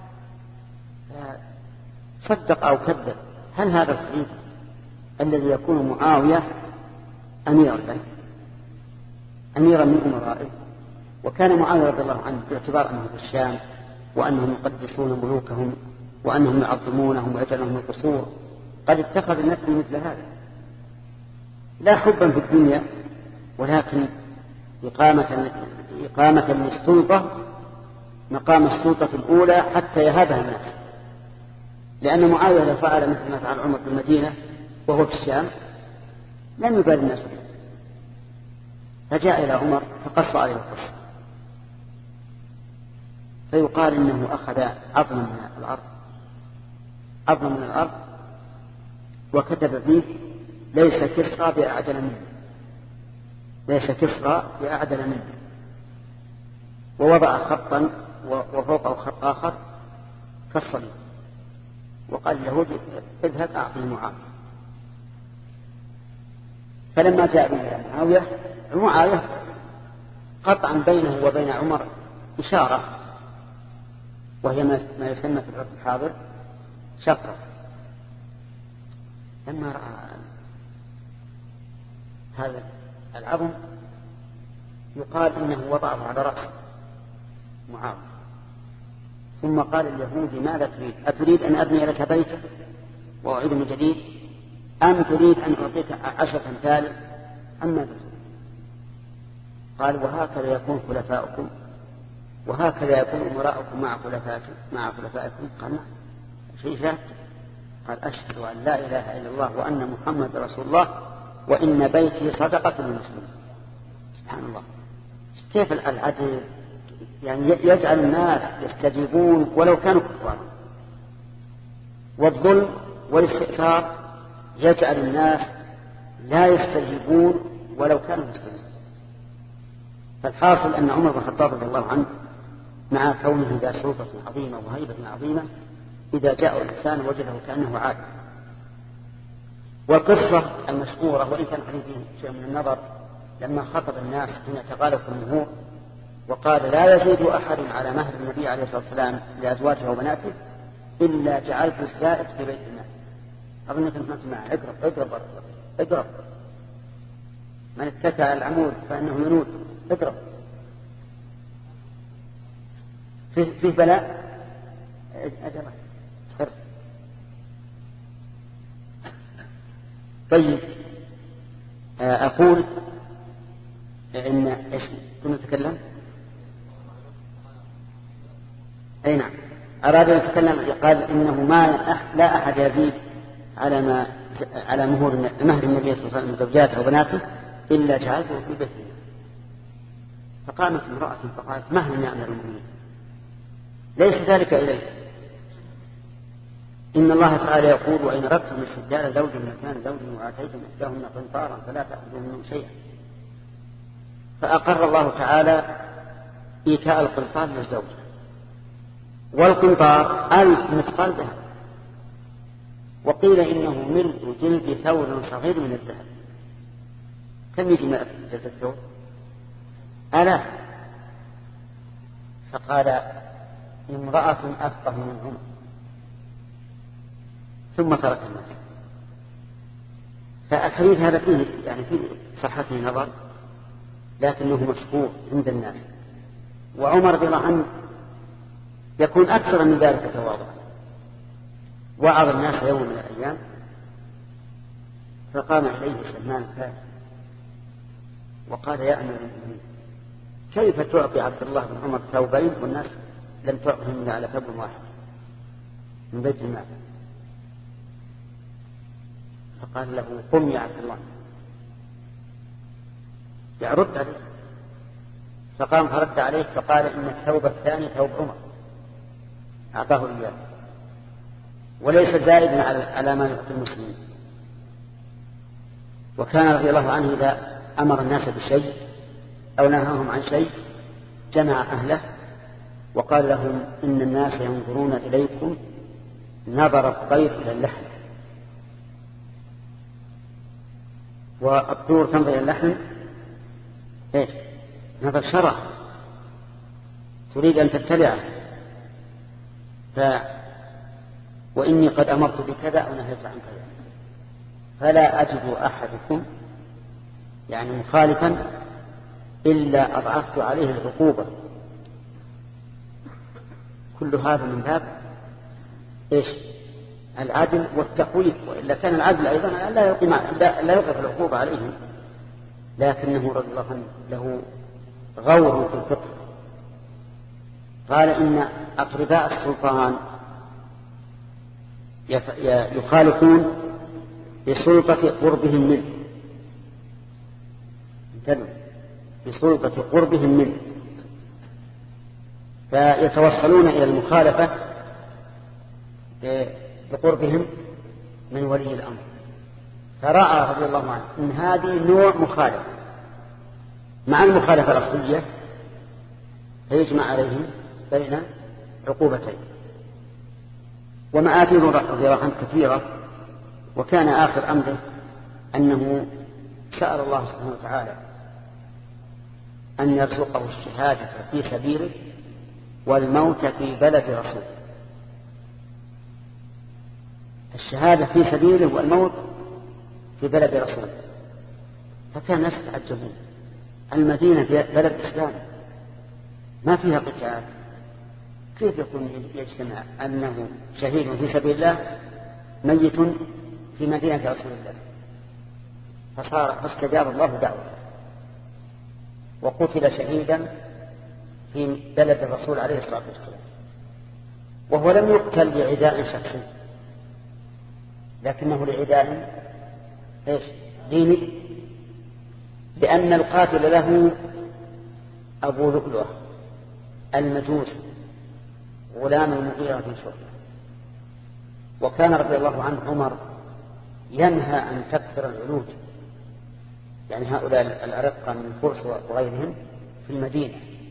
صدق أو كذب. هل هذا الخليفة الذي يكون معاوية أميرا له أميرا من أمرائه؟ وكان معاوية رضي الله عنه باعتبار أنه في الشام وأنهم يقدسون ملوكهم وأنهم يعظمونهم ويجعلهم القصور قد اتخذ نفسه مثل هذا، لا حبا في الدنيا ولكن إقامة, إقامة للسلطة مقام السلطة الأولى حتى يهابها الناس. لأن معاوية لو فعل مثل ما فعل عمر في المدينة وهو في الشام لم يبال الناس به، فجاء إلى عمر فقص عليه القصة، فيقال إنه أخذ عظما من الأرض عظما من الأرض وكتب فيه ليس كسرى بأعدل منه ليس كسرى بأعدل منه ووضع خطا وفوقه خط آخر كالصليب، وقال اليهود اذهب أعطي معاوية. فلما جاء به معاوية معاوية قطعا بينه وبين عمر إشارة، وهي ما يسمى في العرف الحاضر شفرة. لما رأى هذا العظم يقال إنه وضعه على رأسه معاوية، ثم قال اليهود ماذا تريد؟ أتريد أن أبني لك بيتا وأعيد من جديد، أم تريد أن أعطيك عشرة أمثال أم ماذا تريد؟ قال وهكذا يكون خلفاؤكم وهكذا يكون أمراؤكم مع خلفائكم مع خلفائكم. قال نعم شيء ذات. قال أشهد أن لا إله إلا الله وأن محمد رسول الله وإن بيتي صدقة للمسلمين. سبحان الله، كيف العدل يعني يجعل الناس يستجيبون ولو كانوا كفارا، والظلم والاستئثار يجعل الناس لا يستجيبون ولو كانوا مسلمين. فالحاصل أن عمر بن الخطاب رضي الله عنه مع كونه ذا سلطة عظيمة وهيبة عظيمة إذا جاء الإنسان وجده كأنه عاد. والقصة المشهورة وإن كان فيه شيء من النظر لما خطب الناس حين تغالب النهور وقال لا يزيد أحد على مهر النبي عليه الصلاة والسلام لأزواجه وبناته إلا جعلت الزائد في بيت المال. أظن كنت ما تسمع اقرب اقرب اقرب من اتكى على العمود فإنه ينود اقرب. فيه, فيه بلاء أجرى خير. طيب أقول إن إيش كنا نتكلم؟ أي نعم أراد أن يتكلم قال إنه ما لا أحد يزيد على ما على مهور مهر النبي صلى الله عليه وسلم من زوجاته وبناته إلا جعلته في بيته. فقامت امرأة فقالت مهلا يا أمير المؤمنين ليس ذلك إليه، إن الله تعالى يقول وإن أردتم استبدال زوج مكان زوج وآتيتم إحداهن قنطارا فلا تأخذوا منه شيئا. فأقر الله تعالى إيتاء القنطار للزوج، والقنطار ألف مثقال ذهب، وقيل إنه ملء جلد ثور صغير من الذهب. كم يجي ملء جلد الثور؟ آلاف. فقال امرأة أفقه من عمر ثم ترك الناس. فالحديث هذا فيه يعني فيه صحة نظر لكنه مشهور عند الناس. وعمر رضي الله عنه يكون أكثر من ذلك تواضعا. وعظ الناس يوم من الأيام فقام إليه سلمان الفارسي وقال يا أمير المؤمنين كيف تعطي عبد الله بن عمر ثوبين والناس لم تعطهم إلا على ثوب واحد من بيت المال؟ فقال له قم يا عبد الله يرد عليه. فقام فرد عليه فقال إن الثوب الثاني ثوب عمر أعطاه إياه وليس زائدا على ما يعطي المسلمين. وكان رضي الله عنه إذا أمر الناس بشيء أو نهاهم عن شيء جمع أهله وقال لهم إن الناس ينظرون إليكم نظر الطير إلى اللحم، والطيور تنظر إلى اللحم إيه؟ نظر شرع، تريد أن تبتلعه. ف وإني قد أمرت بكذا أو نهيت عن كذا فلا أجد أحدكم يعني مخالفا إلا أضعفت عليه العقوبة. كل هذا من باب إيش؟ العدل والتخويف. وإلا كان العدل أيضا لا يقيم لا يوقف العقوبة عليهم، لكنه رضي الله عنه له غور في الفقه. قال إن أقرباء السلطان يخالفون بسلطة قربهم منه، انتبهوا، بسلطة قربهم منه، فيتوصلون إلى المخالفة بقربهم من ولي الأمر. فرأى رضي الله عنه إن هذه نوع مخالفة مع المخالفة الأصلية فيجمع عليهم بين عقوبتين. ومآثير رضي الله عنه كثيرة. وكان آخر أمره أنه سأل الله سبحانه وتعالى أن يرزقه الشهادة في سبيله والموت في بلد رسوله. الشهادة في سبيله والموت في بلد رسوله. فكان الناس يتعجبون، المدينة بلد إسلام ما فيها قتال، كيف يكون يجتمع أنه شهيد في سبيل الله ميت في مدينة رسول الله؟ فصار فاستجاب الله دعوته وقتل شهيدا في بلد الرسول عليه الصلاة والسلام، وهو لم يقتل لعداء شخصي لكنه لعداء ايش؟ ديني، لأن القاتل له أبو لؤلؤة المجوس غلام المغيرة بن شعبة. وكان رضي الله عنه عمر ينهى أن تكثر العلوج، يعني هؤلاء الأرقة من الفرس وغيرهم في المدينة،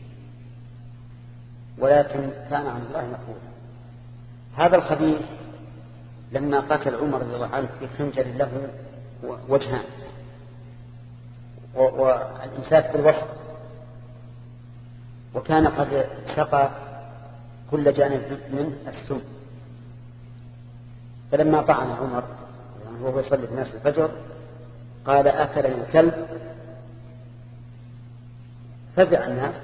ولكن كان عن الله مكروها. هذا الخبيث لما قتل عمر رضي الله عنه في خنجر له وجهان والإمساك بالوسط، وكان قد سقى كل جانب منه السم، فلما طعن عمر وهو يصلي الناس الفجر قال أكلني الكلب، فزع الناس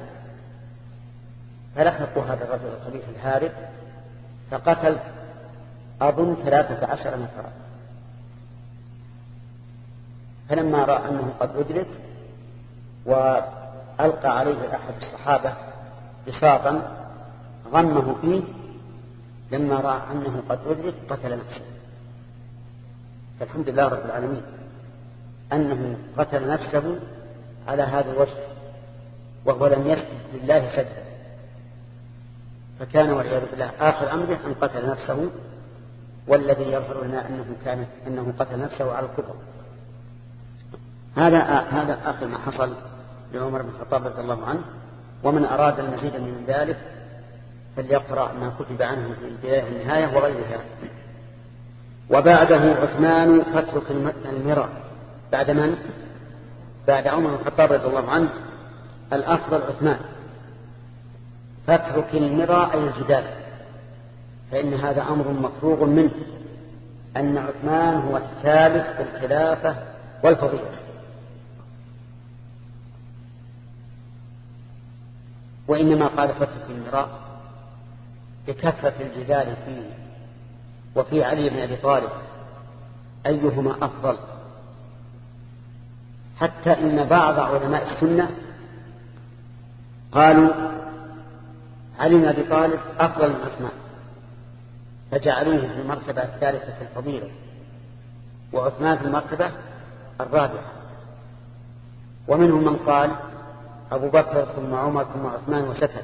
فلحقوا هذا الرجل الخبيث الهارب فقتل أظن ثلاثة عشر نفرا. فلما رأى أنه قد أدرك وألقى عليه أحد الصحابة بساطا غمه فيه، لما رأى أنه قد أدرك قتل نفسه. فالحمد لله رب العالمين أنه قتل نفسه على هذا الوجه وهو لم يسجد لله سجدا، فكان والعياذ بالله آخر أمره أن قتل نفسه، والذي يظهر لنا أنه كان أنه قتل نفسه على الكفر. هذا هذا آخر ما حصل لعمر بن الخطاب رضي الله عنه. ومن أراد المزيد من ذلك فليقرأ ما كتب عنه في البداية والنهاية وغيرها. وبعده عثمان فترك المرأة. بعد من؟ بعد عمر بن الخطاب رضي الله عنه الأفضل عثمان. فترك المرأة أي الجدال، فإن هذا أمر مفروغ منه، أن عثمان هو الثالث في الخلافة والفضيلة. وإنما قال فترك المرأة لكثرة الجدال فيه وفي علي بن أبي طالب أيهما أفضل، حتى إن بعض علماء السنة قالوا علي بن أبي طالب أفضل من عثمان، فجعلوه في المرتبة الثالثة في الفضيلة، وعثمان في المرتبة الرابعة. ومنهم من قال أبو بكر ثم عمر ثم عثمان وسكت.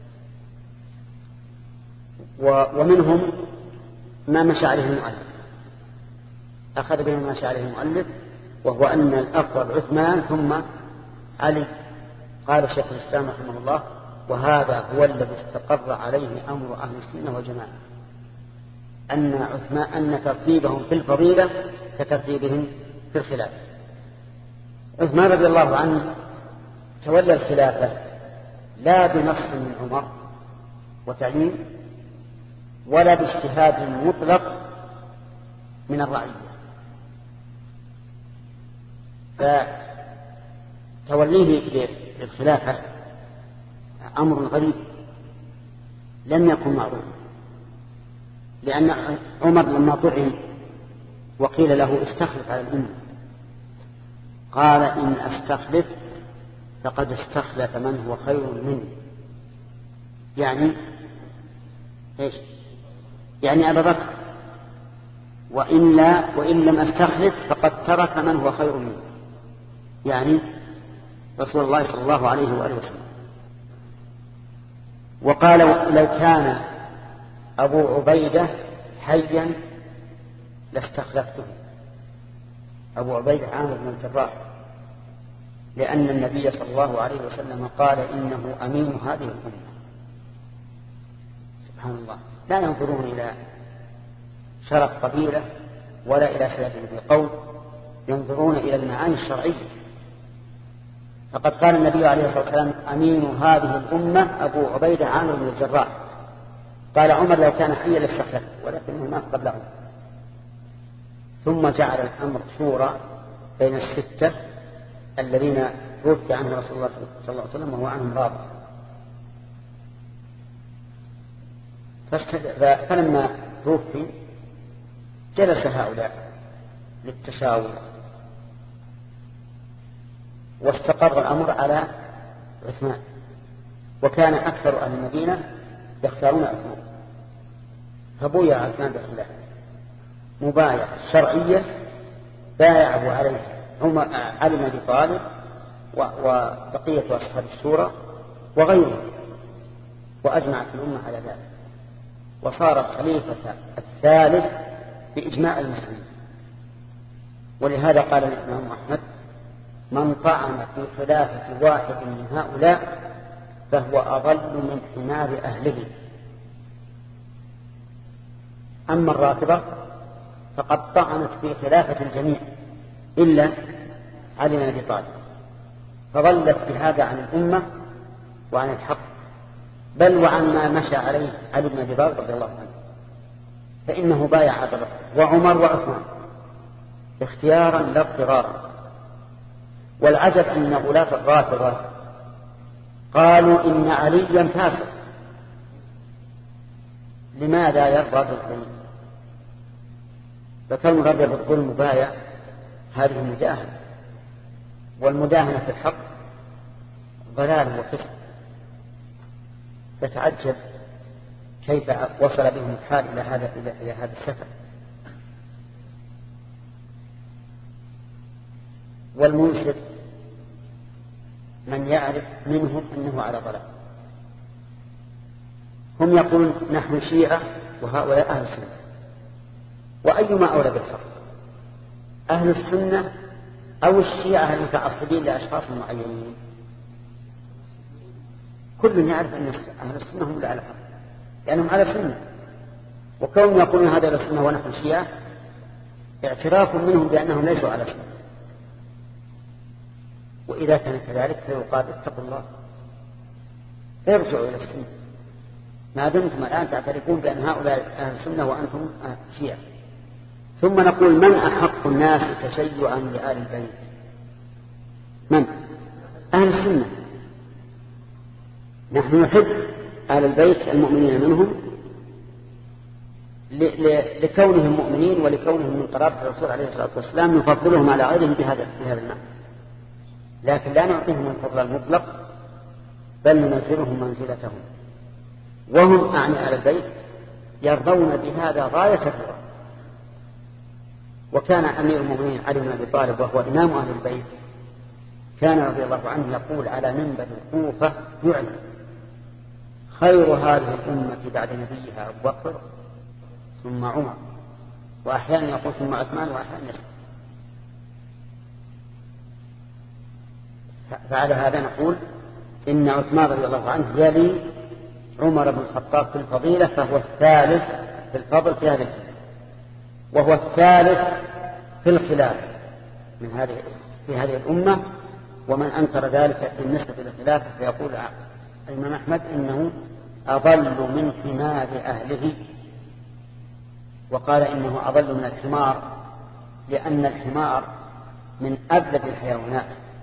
ومنهم ما مشى عليه المؤلف، أخذ به ما مشى عليه المؤلف، وهو أن الأفضل عثمان ثم علي. قال شيخ الإسلام رحمه الله: وهذا هو الذي استقر عليه أمر أهل السنة والجماعة، أن عثمان أن ترتيبهم في الفضيلة كترتيبهم في الخلافة. عثمان رضي الله عنه تولى الخلافة لا بنص من عمر وتعيين ولا باجتهاد مطلق من الرعية، فتوليه للخلافة أمر غريب لم يكن معروف، لأن عمر لما طعن وقيل له استخلف على الأمة قال: إن أستخلف فقد استخلف من هو خير مني. يعني إيش؟ يعني أبا بكر، وإلا وإن لم أستخلف فقد ترك من هو خير مني، يعني رسول الله صلى الله عليه وآله وسلم. وقال: لو كان أبو عبيدة حيا لاستخلفته. أبو عبيدة عامر بن الجراح، لأن النبي صلى الله عليه وسلم قال: إنه أمين هذه الأمة. سبحان الله، لا ينظرون إلى شرف قبيلة ولا إلى سيادة القول، ينظرون إلى المعاني الشرعية. فقد قال النبي عليه الصلاة والسلام: أمين هذه الأمة أبو عبيدة عامر بن الجراح. قال عمر: لو كان حيا لاستخلفته، ولكنه مات قبله. ثم جعل الأمر شورى بين الستة الذين توفي عنه رسول الله صلى الله عليه وسلم وهو عنهم راض. فلما توفي جلس هؤلاء للتشاور، واستقر الأمر على عثمان، وكان أكثر أهل المدينة يختارون عثمان، فبويع عثمان بالخلافة مبايع شرعية بايعه عليه علي بن أبي طالب وبقية أصحاب الشورى وغيرهم. وأجمعت الأمة على ذلك، وصار الخليفة الثالث بإجماع المسلمين. ولهذا قال الإمام أحمد: من طعن في خلافة واحد من هؤلاء فهو أضل من حمار أهله. أما الرافضة فقد طعنت في خلافة الجميع إلا علي بن أبي طالب، فضلت بهذا عن الأمة وعن الحق، بل وعن ما مشى عليه علي بن أبي طالب رضي الله عنه، فإنه بايع أبا بكر وعمر وعثمان اختيارا لا اضطرارا. والعجب أن غلاة الرافضة قالوا إن عليا فاسق. لماذا يرضى بالظلم؟ فكون رضي بالظلم مبايع هذه مداهنة، والمداهنة في الحق ضلال وفسق. فتعجب كيف وصل بهم الحال إلى هذا إلى هذا السفر. والمنصف من يعرف منهم أنه على ضلال. هم يقولون نحن شيعة وهؤلاء أهل السنة، وأيما أولى بالحق، أهل السنة أو الشيعة المتعصبين لأشخاص معينين؟ كل يعرف أن أهل السنة هم على الحق لأنهم على السنة، وكون يقولون هذا على السنة ونحن شيعة اعتراف منهم بأنهم ليسوا على السنة. وإذا كان كذلك فيقال اتقوا الله فيرجعوا إلى السنة، ما دمتم الآن تعترفون بأن هؤلاء أهل السنة وأنتم شيعة. ثم نقول: من أحق الناس تشيعا لآل البيت؟ من؟ أهل السنة. نحن نحب آل البيت المؤمنين منهم لكونهم مؤمنين ولكونهم من قرابة الرسول عليه الصلاة والسلام، نفضلهم على غيرهم بهذا بهذا المعنى، لكن لا نعطيهم الفضل المطلق بل ننزلهم منزلتهم. وهم أعني على البيت يرضون بهذا غاية الرضا. وكان أمير المؤمنين علي بن أبي طالب وهو إمام أهل البيت كان رضي الله عنه يقول على منبر الكوفة يعلم: خير هذه الأمة بعد نبيها أبو بكر ثم عمر، وأحيانا يقول ثم عثمان وأحيانا يسر. فعلى هذا نقول إن عثمان رضي الله عنه يلي عمر بن الخطاب في الفضيلة، فهو الثالث في الفضل في هذه الأمة، وهو الثالث في الخلافة من هذه في هذه الأمة. ومن أنكر ذلك بالنسبة للخلافة فيقول الإمام أحمد إنه أضل من حمار أهله، وقال إنه أضل من الحمار لأن الحمار من أبلد الحيوانات.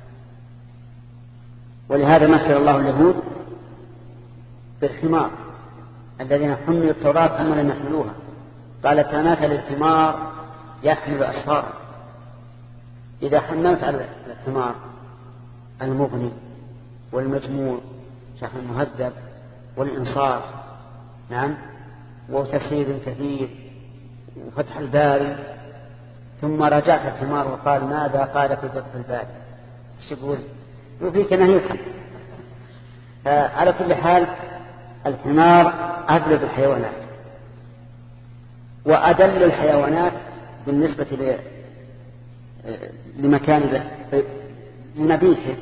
ولهذا مثل الله اليهود بالحمار الذين حملوا التوراة ثم لم يحملوها، قال كمثل الحمار يحمل أسفارا. إذا حملت على الحمار المغني والمجموع شحن المهذب والإنصاف، نعم، وتسيير كثير وفتح الباري، ثم رجعت الحمار وقال ماذا قال في فتح الباري؟ ايش يقول؟ وفيك نهي الحق. على كل حال الحمار أبلد الحيوانات وأدل الحيوانات بالنسبة لمكان لمبيته.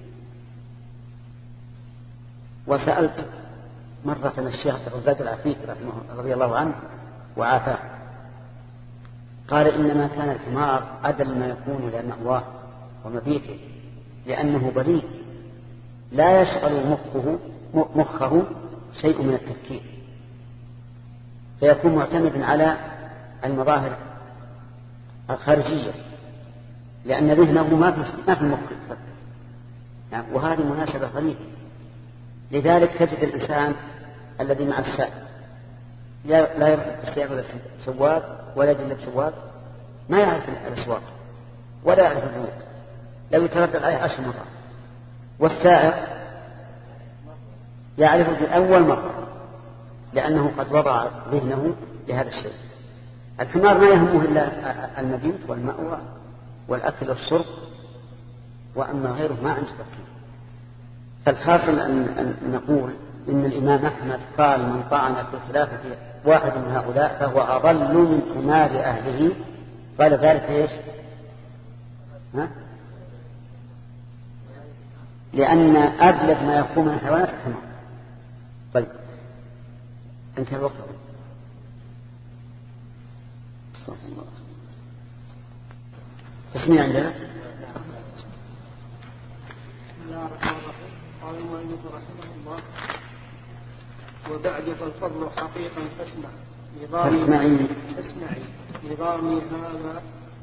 وسألت مرة الشيخ الرزاق العفيف رضي الله عنه وعافاه، قال إنما كان الحمار أدل ما يكون لمأواه ومبيته، لأنه بريء لا يشغل مخه, مخه شيء من التفكير، فيكون معتمدا على المظاهر الخارجية، لأن ذهنه ما في ما في المخ يفكر. يعني وهذه مناسبة غريبة. لذلك تجد الإنسان الذي مع السائق لا يعرف السياق ولا سواق ولا يجلب سواق، ما يعرف الأسواق ولا يعرف البنوك، لو يتردد عليه عشر مرات. والسائق يعرفه في أول مرة لأنه قد وضع ذهنه لهذا الشيء. الحمار ما يهمه إلا المبيت والمأوى والأكل والشرب، وأما غيره ما عنده تفكير. فالحاصل أن نقول إن الإمام أحمد قال من طعن في الخلافة في واحد من هؤلاء فهو أضل من حمار أهله. قال ذلك إيش؟ ها؟ لأن أبلغ ما يكون من الحيوانات الحمار. طيب انتهى الوقت. تسمية عندنا. بسم الله الرحمن الرحيم. قال المؤلف رحمه الله: وبعد فالفضل حقيقا فاسمع فاسمعي فاسمعي نظامي هذا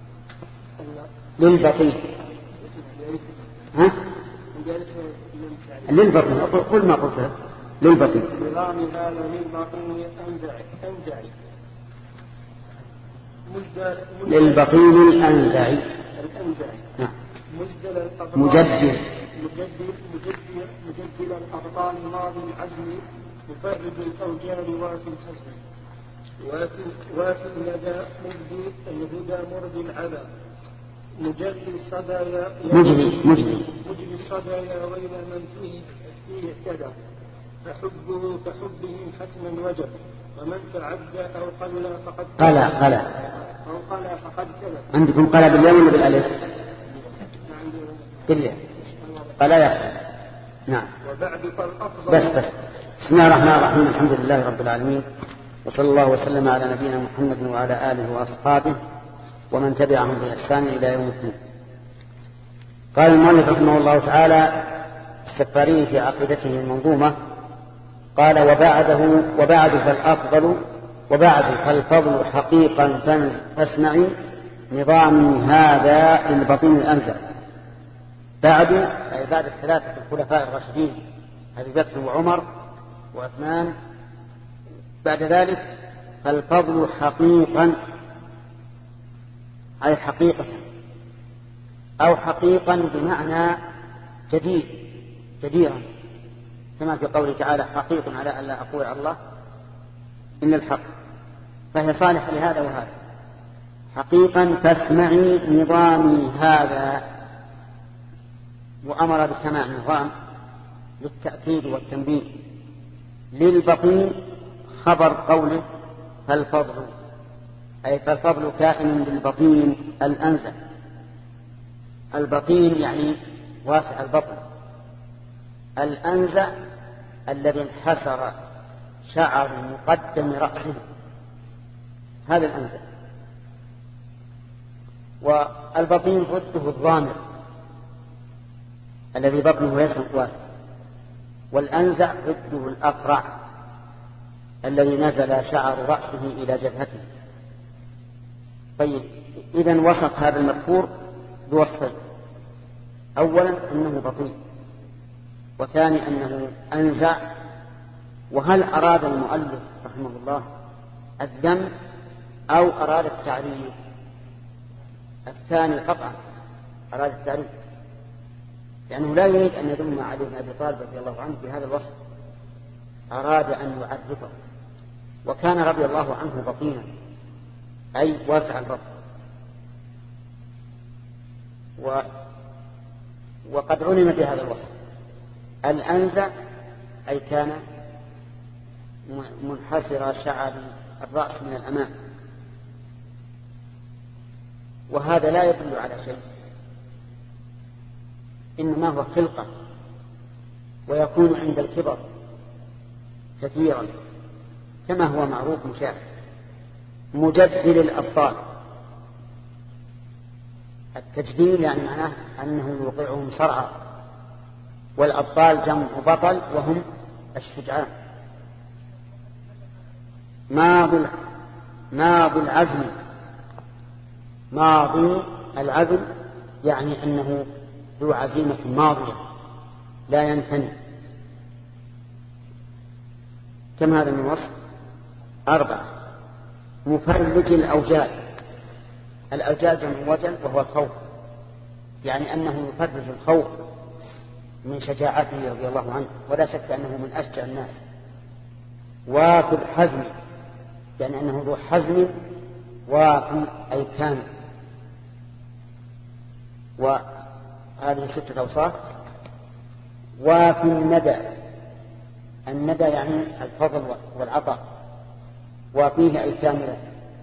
للبطيء. ها؟ للبطيء. قل ما قلت للبطيء. نظامي هذا للبطيء أنزعي أنزعي للبطيء الأنزعي الأنزعي مجدل الأبطال مجدل مجدل مجدل مجدل الأبطال ماضي العزم مفرد الأوجال وافي الحزن وافي وافي الندى مجدي الهدى مرد العذاب مجري الصدايا مجري مجري مجري الصدايا ويل من فيه فيه اهتدى فحبه كحبهم حتما وجب ومن تعدى أو قل فقد قلى قلى أو قل فقد كذب. عندكم قلى بالياء ولا بالالف؟ بالياء. قلى يا نعم. وبعد فالأفضل بس بس بسم الله الرحمن الرحيم. الحمد لله رب العالمين، وصلى الله وسلم على نبينا محمد وعلى آله وأصحابه ومن تبعهم بإحسان إلى يوم الدين. قال المؤلف رحمه الله تعالى السفاري في عقيدته المنظومة قال: وبعده وبعد فالأفضل وبعد فالفضل حقيقا فاسمعي نظامي هذا للبطين الأنزع. بعد أي بعد الثلاثة الخلفاء الراشدين أبي بكر وعمر وعثمان، بعد ذلك فالفضل حقيقا أي حقيقة أو حقيقا بمعنى جديد جديرا، كما في قوله تعالى: حقيق على أن لا أقول على الله إلا الحق، فهي صالحة لهذا وهذا. حقيقا فاسمعي نظامي هذا، وأمر بسماع نظام للتأكيد والتنبيه. للبطين خبر قوله فالفضل أي فالفضل كائن بالبطين الأنزل. البطين يعني واسع البطن، الأنزع الذي انحسر شعر مقدم رأسه، هذا الأنزع. والبطين ضده الضامر الذي بطنه ليس واسع، والأنزع ضده الأقرع الذي نزل شعر رأسه إلى جبهته. طيب، إذن وصف هذا المذكور بوصفين: أولا أنه بطيء، وثاني أنه أنزع. وهل أراد المؤلف رحمه الله الذم أو أراد التعريف؟ الثاني قطعا أراد التعريف، لأنه لا يريد أن يذم علي بن أبي طالب رضي الله عنه بهذا الوصف، أراد أن يعرفه. وكان رضي الله عنه بطينا أي واسع البطن، و... وقد علم بهذا الوصف. الأنزع أي كان منحسر شعر الرأس من الأمام، وهذا لا يدل على شيء، إنما هو خلقة، ويكون عند الكبر كثيرا كما هو معروف مشاهد. مجدل الأبطال، التجديل يعني معناه أنه يوقعهم صرعا، والأبطال جمع بطل وهم الشجعان. ماضي ماضي العزم، ماضي العزم يعني أنه ذو عزيمة ماضية لا ينثني. كم هذا من وصف؟ أربعة. مفرج الأوجال، الأوجال جمع وجل وهو الخوف، يعني أنه يفرج الخوف من شجاعته رضي الله عنه، ولا شك أنه من أشجع الناس. وافي الحزم يعني أنه ذو حزم، وافي أي كامل. وهذه ستة أوصاف. وافي الندى الندى يعني الفضل والعطاء، وفيه أي كاملة.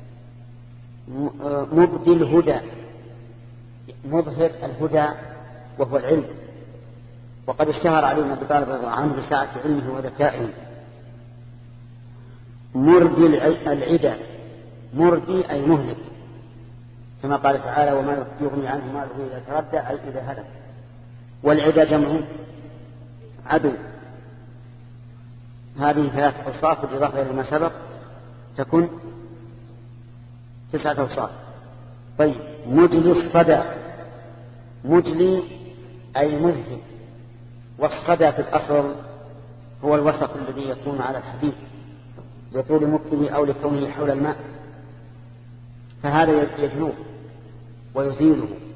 مبدي الهدى، مظهر الهدى وهو العلم، وقد اشتهر علي بن ابي طالب رضي الله عنه بسعة علمه وذكائه. مردي العدى، مردي أي مهلك، كما قال تعالى وما يغني عنه ماله إذا تردى أي إذا هلك. والعدى جمع عدو. هذه ثلاثة أوصاف بالإضافة إلى ما سبق تكون تسعة أوصاف. طيب مجلي الصدى، مجلي أي مذهب، والصدى في الأصل هو الوسط الذي يكون على الحديد لطول مكته أو لكونه حول الماء، فهذا يجنوه ويزيله